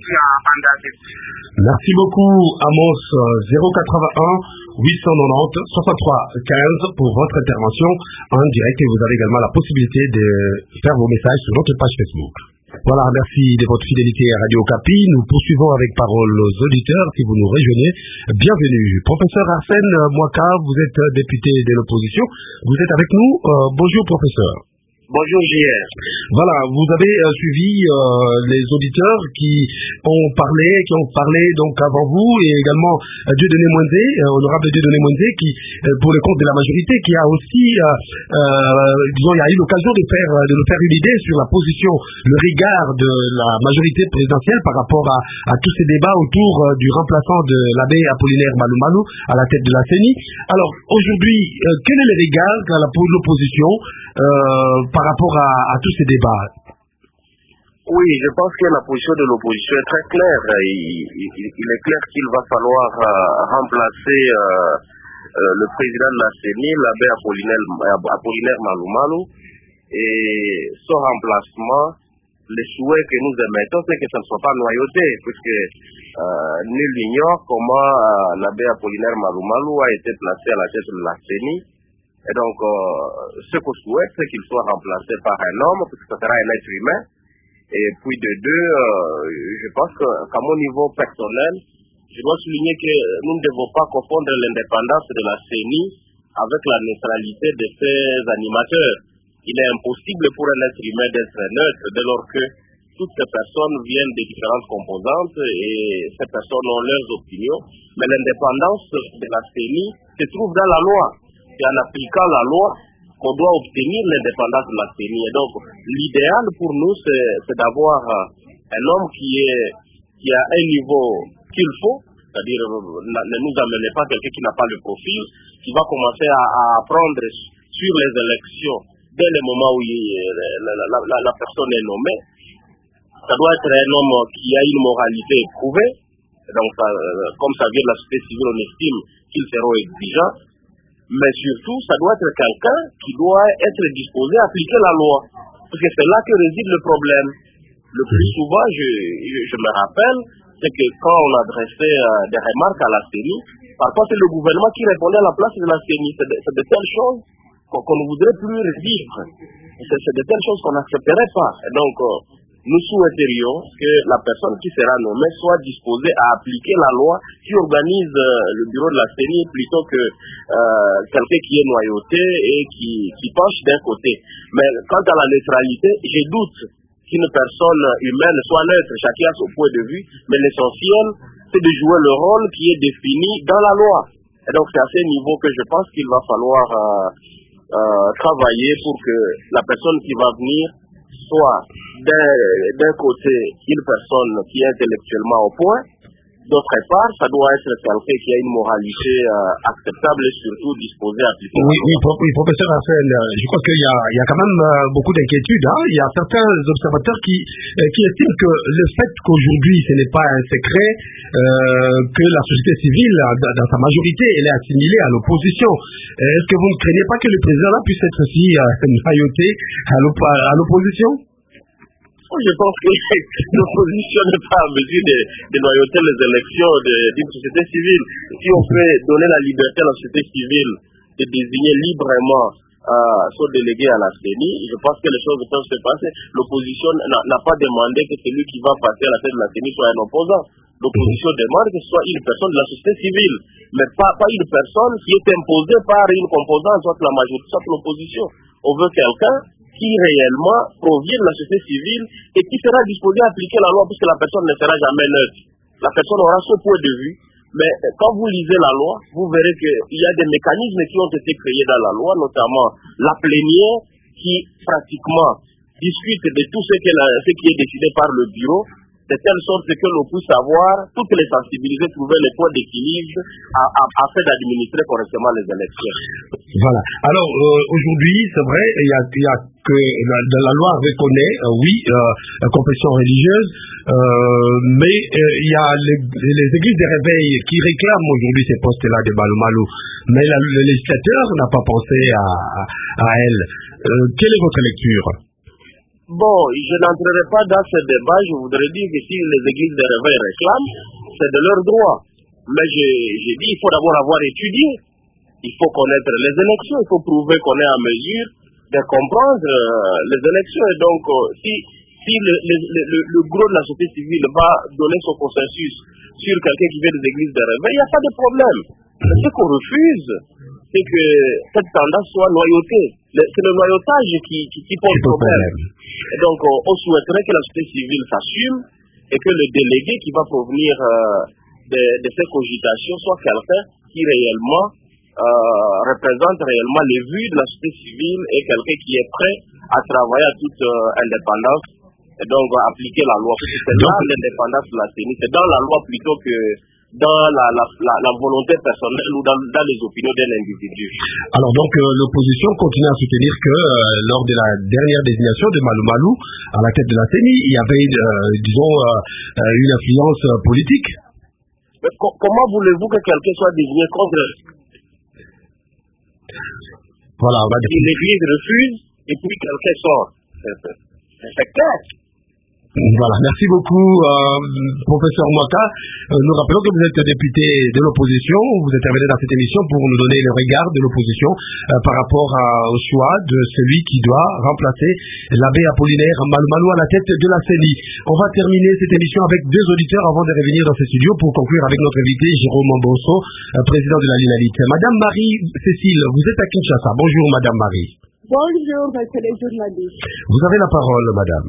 Merci beaucoup Amos. zéro quatre-vingt-un huit cent quatre-vingt-dix soixante-trois quinze pour votre intervention en direct et vous avez également la possibilité de faire vos messages sur notre page Facebook. Voilà, merci de votre fidélité à Radio Okapi. Nous poursuivons avec parole aux auditeurs. Si vous nous rejoignez, bienvenue. Professeur Arsène Mwaka, vous êtes député de l'opposition. Vous êtes avec nous. Euh, bonjour professeur. Bonjour J R. Voilà, vous avez euh, suivi euh, les auditeurs qui ont parlé, qui ont parlé donc avant vous et également euh, Dieudonné Mwenzé, euh, honorable Dieudonné Mwenzé, qui euh, pour le compte de la majorité, qui a aussi, euh, euh, disons, il a eu l'occasion de faire de nous faire une idée sur la position, le regard de la majorité présidentielle par rapport à, à tous ces débats autour euh, du remplaçant de l'abbé Apollinaire Malou Malou à la tête de la C E N I. Alors aujourd'hui, euh, quel est le regard qu'a la l'opposition euh, par rapport à, à tous ces débats? Oui, je pense que la position de l'opposition est très claire. Il, il, il est clair qu'il va falloir euh, remplacer euh, euh, le président de la C E N I, l'abbé Apollinaire, Apollinaire Malou Malou, et son remplacement, les souhaits que nous émettons, c'est que ça ne soit pas noyauté, puisque euh, nul n'ignore comment euh, l'abbé Apollinaire Malou Malou a été placé à la tête de la C E N I. Et donc, euh, ce qu'on souhaite, c'est qu'il soit remplacé par un homme, parce que ce sera un être humain. Et puis de deux, euh, je pense que, qu'à mon niveau personnel, je dois souligner que nous ne devons pas confondre l'indépendance de la C E N I avec la neutralité de ses animateurs. Il est impossible pour un être humain d'être neutre dès lors que toutes ces personnes viennent des différentes composantes et ces personnes ont leurs opinions, mais l'indépendance de la C E N I se trouve dans la loi. C'est en appliquant la loi qu'on doit obtenir l'indépendance de la C E N I. Et donc, l'idéal pour nous, c'est d'avoir un homme qui, est, qui a un niveau qu'il faut, c'est-à-dire ne nous amenez pas quelqu'un qui n'a pas le profil, qui va commencer à, à apprendre sur les élections dès le moment où il, la, la, la, la personne est nommée. Ça doit être un homme qui a une moralité éprouvée. Donc, ça, comme ça vient de la société civile, on estime qu'ils seront exigeants. Mais surtout, ça doit être quelqu'un qui doit être disposé à appliquer la loi. Parce que c'est là que réside le problème. Le plus souvent, je, je, je me rappelle, c'est que quand on adressait euh, des remarques à la C E N I, parfois c'est le gouvernement qui répondait à la place de la C E N I. C'est de, c'est de telles choses qu'on, qu'on ne voudrait plus vivre. C'est, c'est de telles choses qu'on n'accepterait pas. Et donc, euh, nous souhaiterions que la personne qui sera nommée soit disposée à appliquer la loi qui organise euh, le bureau de la C E N I plutôt que euh, quelqu'un qui est noyauté et qui, qui penche d'un côté. Mais quant à la neutralité, j'ai doute qu'une personne humaine soit neutre, chacun a son point de vue, mais l'essentiel, c'est de jouer le rôle qui est défini dans la loi. Et donc, c'est à ce niveau que je pense qu'il va falloir euh, euh, travailler pour que la personne qui va venir soit d'un, d'un côté une personne qui est intellectuellement au point, d'autre part, ça doit être quelqu'un qui a une moralité euh, acceptable et surtout disposé à appliquer. Oui, oui, oui, professeur Raphaël, je crois qu'il y a, il y a quand même euh, beaucoup d'inquiétudes. Hein. Il y a certains observateurs qui, euh, qui estiment que le fait qu'aujourd'hui, ce n'est pas un secret, euh, que la société civile, dans, dans sa majorité, elle est assimilée à l'opposition. Est-ce que vous ne craignez pas que le président là puisse être aussi euh, noyauté à, l'op- à l'opposition? Je pense que l'opposition n'est pas en mesure de, de noyauter les élections de, d'une société civile. Si on peut donner la liberté à la société civile de désigner librement euh, son délégué à la C E N I, je pense que les choses peuvent se passer. L'opposition n'a, n'a pas demandé que celui qui va passer à la tête de la C E N I soit un opposant. L'opposition demande que ce soit une personne de la société civile, mais pas, pas une personne qui est imposée par une composante, soit la majorité, soit l'opposition. On veut quelqu'un qui réellement provient de la société civile et qui sera disposé à appliquer la loi, puisque la personne ne sera jamais neutre. La personne aura son point de vue, mais quand vous lisez la loi, vous verrez qu'il y a des mécanismes qui ont été créés dans la loi, notamment la plénière qui pratiquement discute de tout ce, que la, ce qui est décidé par le bureau, de telle sorte que l'on puisse avoir toutes les sensibilités, trouver les points d'équilibre afin d'administrer correctement les élections. Voilà. Alors, euh, aujourd'hui, c'est vrai, il y a, il y a que la, la loi reconnaît, euh, oui, euh, la confession religieuse, euh, mais euh, il y a les, les églises de réveil qui réclament aujourd'hui ces postes-là de Malu-Malu. Mais la, le législateur n'a pas pensé à, à, à elle. Euh, quelle est votre lecture? Bon, je n'entrerai pas dans ce débat. Je voudrais dire que si les églises de réveil réclament, c'est de leur droit. Mais j'ai, j'ai dit, il faut d'abord avoir étudié. Il faut connaître les élections. Il faut prouver qu'on est en mesure de comprendre euh, les élections. Et donc, euh, si, si le, le, le, le gros de la société civile va donner son consensus sur quelqu'un qui vient des églises de réveil, il n'y a pas de problème. Mais ce qu'on refuse, c'est que cette tendance soit noyautée. Le, c'est le noyautage qui, qui, qui pose problème. Et donc, on, on souhaiterait que la société civile s'assume et que le délégué qui va provenir euh, de, de ces cogitations soit quelqu'un qui réellement euh, représente réellement les vues de la société civile et quelqu'un qui est prêt à travailler à toute euh, indépendance et donc à appliquer la loi. Parce que c'est dans l'indépendance de la C E N I, c'est dans la loi plutôt que dans la, la, la, la volonté personnelle ou dans, dans les opinions d'un individu. Alors donc euh, l'opposition continue à soutenir que euh, lors de la dernière désignation de Malu-Malu à la tête de la C E N I, il y avait euh, disons euh, une influence euh, politique. Mais co- comment voulez-vous que quelqu'un soit désigné contre? Voilà, on va dire. L'église refuse et puis quelqu'un sort. C'est clair. Voilà, merci beaucoup, euh, professeur Mwaka. Euh, nous rappelons que vous êtes député de l'opposition. Vous intervenez dans cette émission pour nous donner le regard de l'opposition euh, par rapport à, au choix de celui qui doit remplacer l'abbé Apollinaire Malu-Malu à la tête de la C E N I. On va terminer cette émission avec deux auditeurs avant de revenir dans ce studio pour conclure avec notre invité Jérôme Mbonso, euh, président de la Linalite. Madame Marie-Cécile, vous êtes à Kinshasa. Bonjour, Madame Marie. Bonjour, monsieur le journaliste. Vous avez la parole, madame.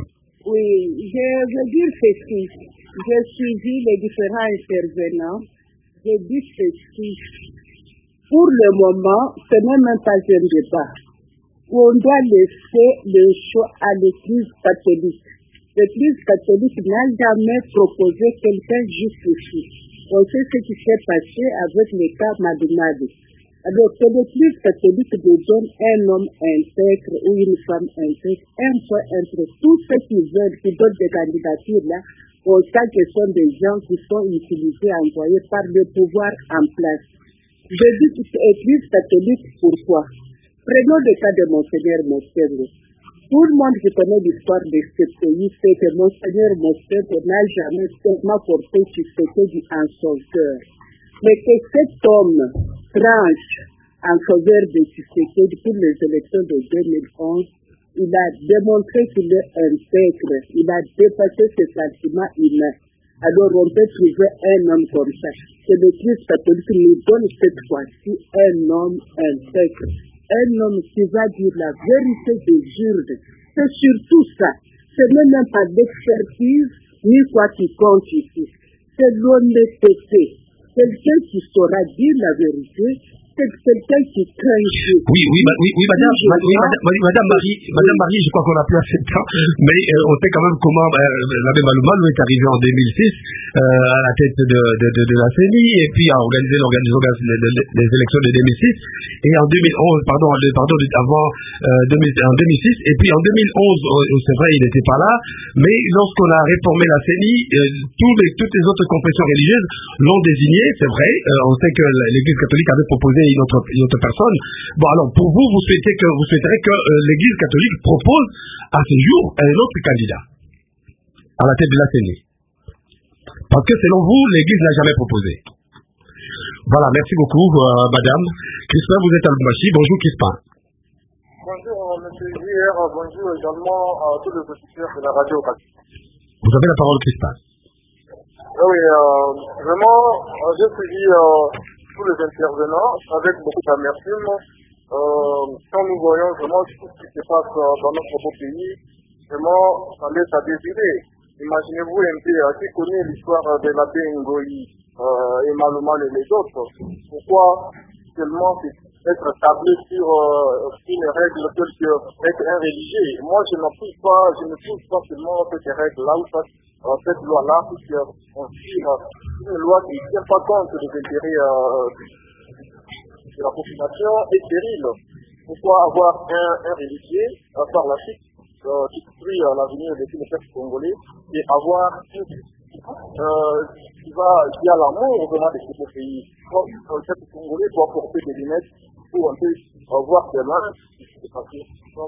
Oui, je veux dire ceci. J'ai suivi les différents intervenants. J'ai dit ceci. Pour le moment, ce n'est même pas un débat. On doit laisser le choix à l'Église catholique. L'Église catholique n'a jamais proposé quelqu'un jusqu'ici. On sait ce qui s'est passé avec le cas Madimadi. Alors que l'Église catholique nous donne un homme intègre ou une femme intègre, un point entre tous ceux qui veulent, qui donnent des candidatures là, on sait que ce sont des gens qui sont utilisés, envoyés par le pouvoir en place. Je dis que l'Église catholique, pourquoi? Prenons le cas de Monseigneur Mostengo. Tout le monde qui connaît l'histoire de ce pays sait que Monseigneur Mostengo n'a jamais seulement porté Tshisekedi en son cœur. Mais que cet homme tranche en faveur de Tshisekedi pour les élections de deux mille onze, il a démontré qu'il est intègre, il a dépassé ses sentiments humains. Alors on peut trouver un homme comme ça. Que l'Église catholique nous donne cette fois-ci un homme intègre, un homme qui va dire la vérité des urnes. C'est surtout ça. Ce n'est même pas d'expertise ni quoi qui compte ici. C'est l'honnêteté. Quelqu'un qui saura dire la vérité, c'est quelqu'un qui craint Dieu. Oui, oui, ma, oui, oui, madame, ma, oui, madame, oui, madame Marie, madame Marie, je crois qu'on a plus assez de temps, mais euh, on sait quand même comment euh, l'abbé Maloumal est arrivé en deux mille six euh, à la tête de, de, de, de la C E N I et puis a organisé les élections de deux mille six et en deux mille onze, pardon, pardon avant euh, deux mille, en deux mille six et puis en deux mille onze, euh, c'est vrai, il n'était pas là, mais lorsqu'on a réformé la C E N I, euh, tous les, toutes les autres confessions religieuses l'ont désigné, c'est vrai, euh, on sait que l'Église catholique avait proposé une autre, une autre personne. Bon, alors, pour vous, vous souhaitez que, vous souhaiterez que euh, l'Église catholique propose à ce jour un autre candidat à la tête de la C E N I. Parce que selon vous, l'Église n'a jamais proposé. Voilà, merci beaucoup, euh, madame. Crispin, vous êtes à Lubumbashi. Bonjour, Crispin. Bonjour, monsieur Hier. Bonjour également à tous les auditeurs de la radio. Vous avez la parole, Crispin. Oui, euh, vraiment, j'ai suivi euh, tous les intervenants avec beaucoup d'amertume. Euh, quand nous voyons vraiment tout ce qui se passe euh, dans notre beau pays, vraiment, ça laisse à désirer. Imaginez-vous un peu euh, qui connaît l'histoire de l'abbé Ngoï euh, et Maloumal et les autres. Pourquoi seulement être tablé sur euh, une règle telle que être un religieux? Moi, je n'appuie pas, je ne trouve pas seulement cette règle-là ou ça. Euh, cette loi-là, puisqu'on tire une loi qui ne tient pas compte des intérêts euh, de la population est stérile. Pourquoi avoir un, un religieux euh, par la suite euh, qui détruit euh, l'avenir de tous les peuples congolais et avoir une euh, qui va qui a l'amour vraiment de ce pays. Donc, le peuple congolais doit porter des lunettes pour un peu euh, voir demain ce qui s'est passé.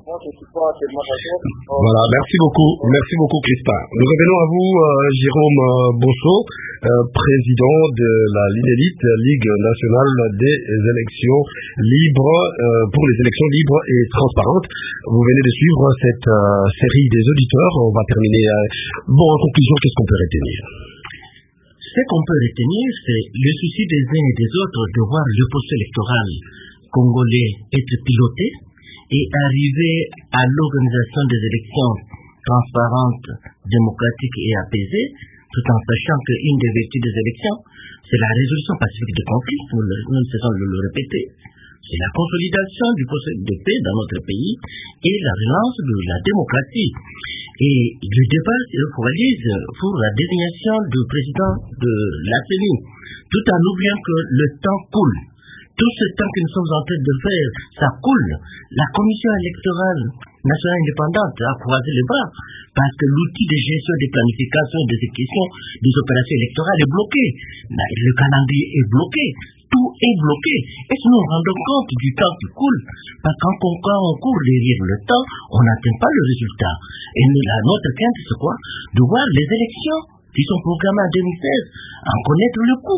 Voilà, merci beaucoup, merci beaucoup Crispin. Nous revenons à vous, euh, Jérôme euh, Bosso, euh, président de la LINELIT, Ligue nationale des élections libres, euh, pour les élections libres et transparentes. Vous venez de suivre cette euh, série des auditeurs. On va terminer. Euh, bon, en conclusion, qu'est-ce qu'on peut retenir? Ce qu'on peut retenir, c'est le souci des uns et des autres de voir le processus électoral congolais être piloté et arriver à l'organisation des élections transparentes, démocratiques et apaisées, tout en sachant qu'une des vertus des élections, c'est la résolution pacifique des conflits, nous, nous ne cessons de le répéter, c'est la consolidation du processus de paix dans notre pays et la relance de la démocratie. Et le débat se focalise pour la désignation du président de la C E N I, tout en oubliant que le temps coule. Tout ce temps que nous sommes en train de faire, ça coule. La commission électorale nationale indépendante a croisé les bras parce que l'outil de gestion des planifications, des questions, des opérations électorales est bloqué. Le calendrier est bloqué. Tout est bloqué. Et si nous nous rendons compte du temps qui coule, parce que quand on court derrière le temps, on n'atteint pas le résultat. Et la, notre crainte, c'est quoi? De voir les élections qui sont programmées en deux mille seize en connaître le coup.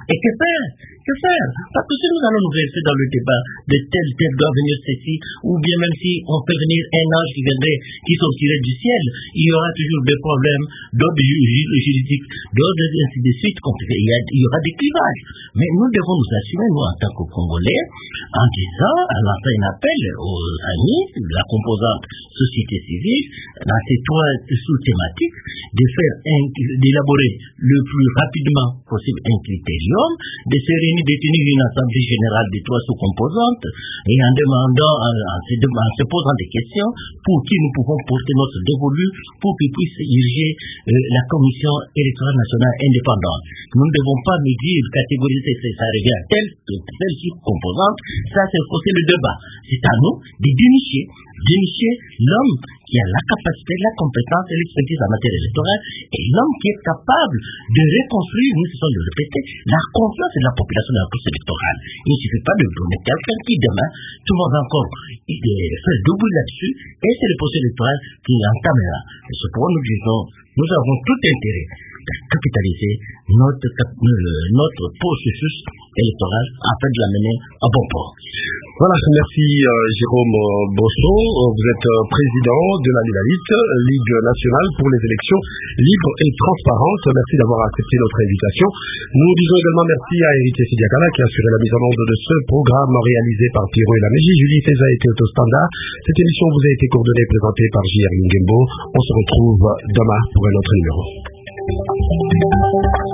Et que faire? Que faire? Parce que si nous allons nous verser dans le débat de tel, tel doit venir ceci, ou bien même si on fait venir un ange qui viendrait, qui sortirait du ciel, il y aura toujours des problèmes d'ordre juridique, d'ordre ainsi de suite, il y, a, il y aura des clivages. Mais nous devons nous assumer, nous, en tant que Congolais, en disant, en lançant un appel aux amis de la composante société civile, dans ces trois sous-thématiques, de faire un, d'élaborer le plus rapidement possible un critérium, de se réunir, de tenir une assemblée générale des trois sous-composantes, et en demandant, en, en, se, en se posant des questions, pour qui nous pouvons porter notre dévolu, pour qu'ils puissent diriger euh, la Commission électorale nationale indépendante. Nous ne devons pas me dire, catégoriser, ça revient à telle, telle sous-composante, ça c'est le débat. C'est à nous de dénicher, dénicher l'homme qui a la capacité, la compétence et l'expertise en matière électorale, et l'homme qui est capable de reconstruire, nous cessons de le répéter, la confiance de la population dans la course électorale. Il ne suffit pas de donner quelqu'un qui demain, tout le monde va encore faire double là-dessus, et c'est le processus électoral qui entamera. Et ce pourquoi nous disons, nous avons tout intérêt à capitaliser notre, notre processus électoral afin de l'amener à bon port. Voilà, merci euh, Jérôme Bosso. Vous êtes euh, président de la Lilalite, Ligue nationale pour les élections libres et transparentes. Merci d'avoir accepté notre invitation. Nous disons également merci à Héritier Sidiakala qui a assuré la mise en onde de ce programme réalisé par Pierrot et Laméji. Julie César était au standard. Cette émission vous a été coordonnée et présentée par J R Ngembo. On se retrouve demain pour un autre numéro.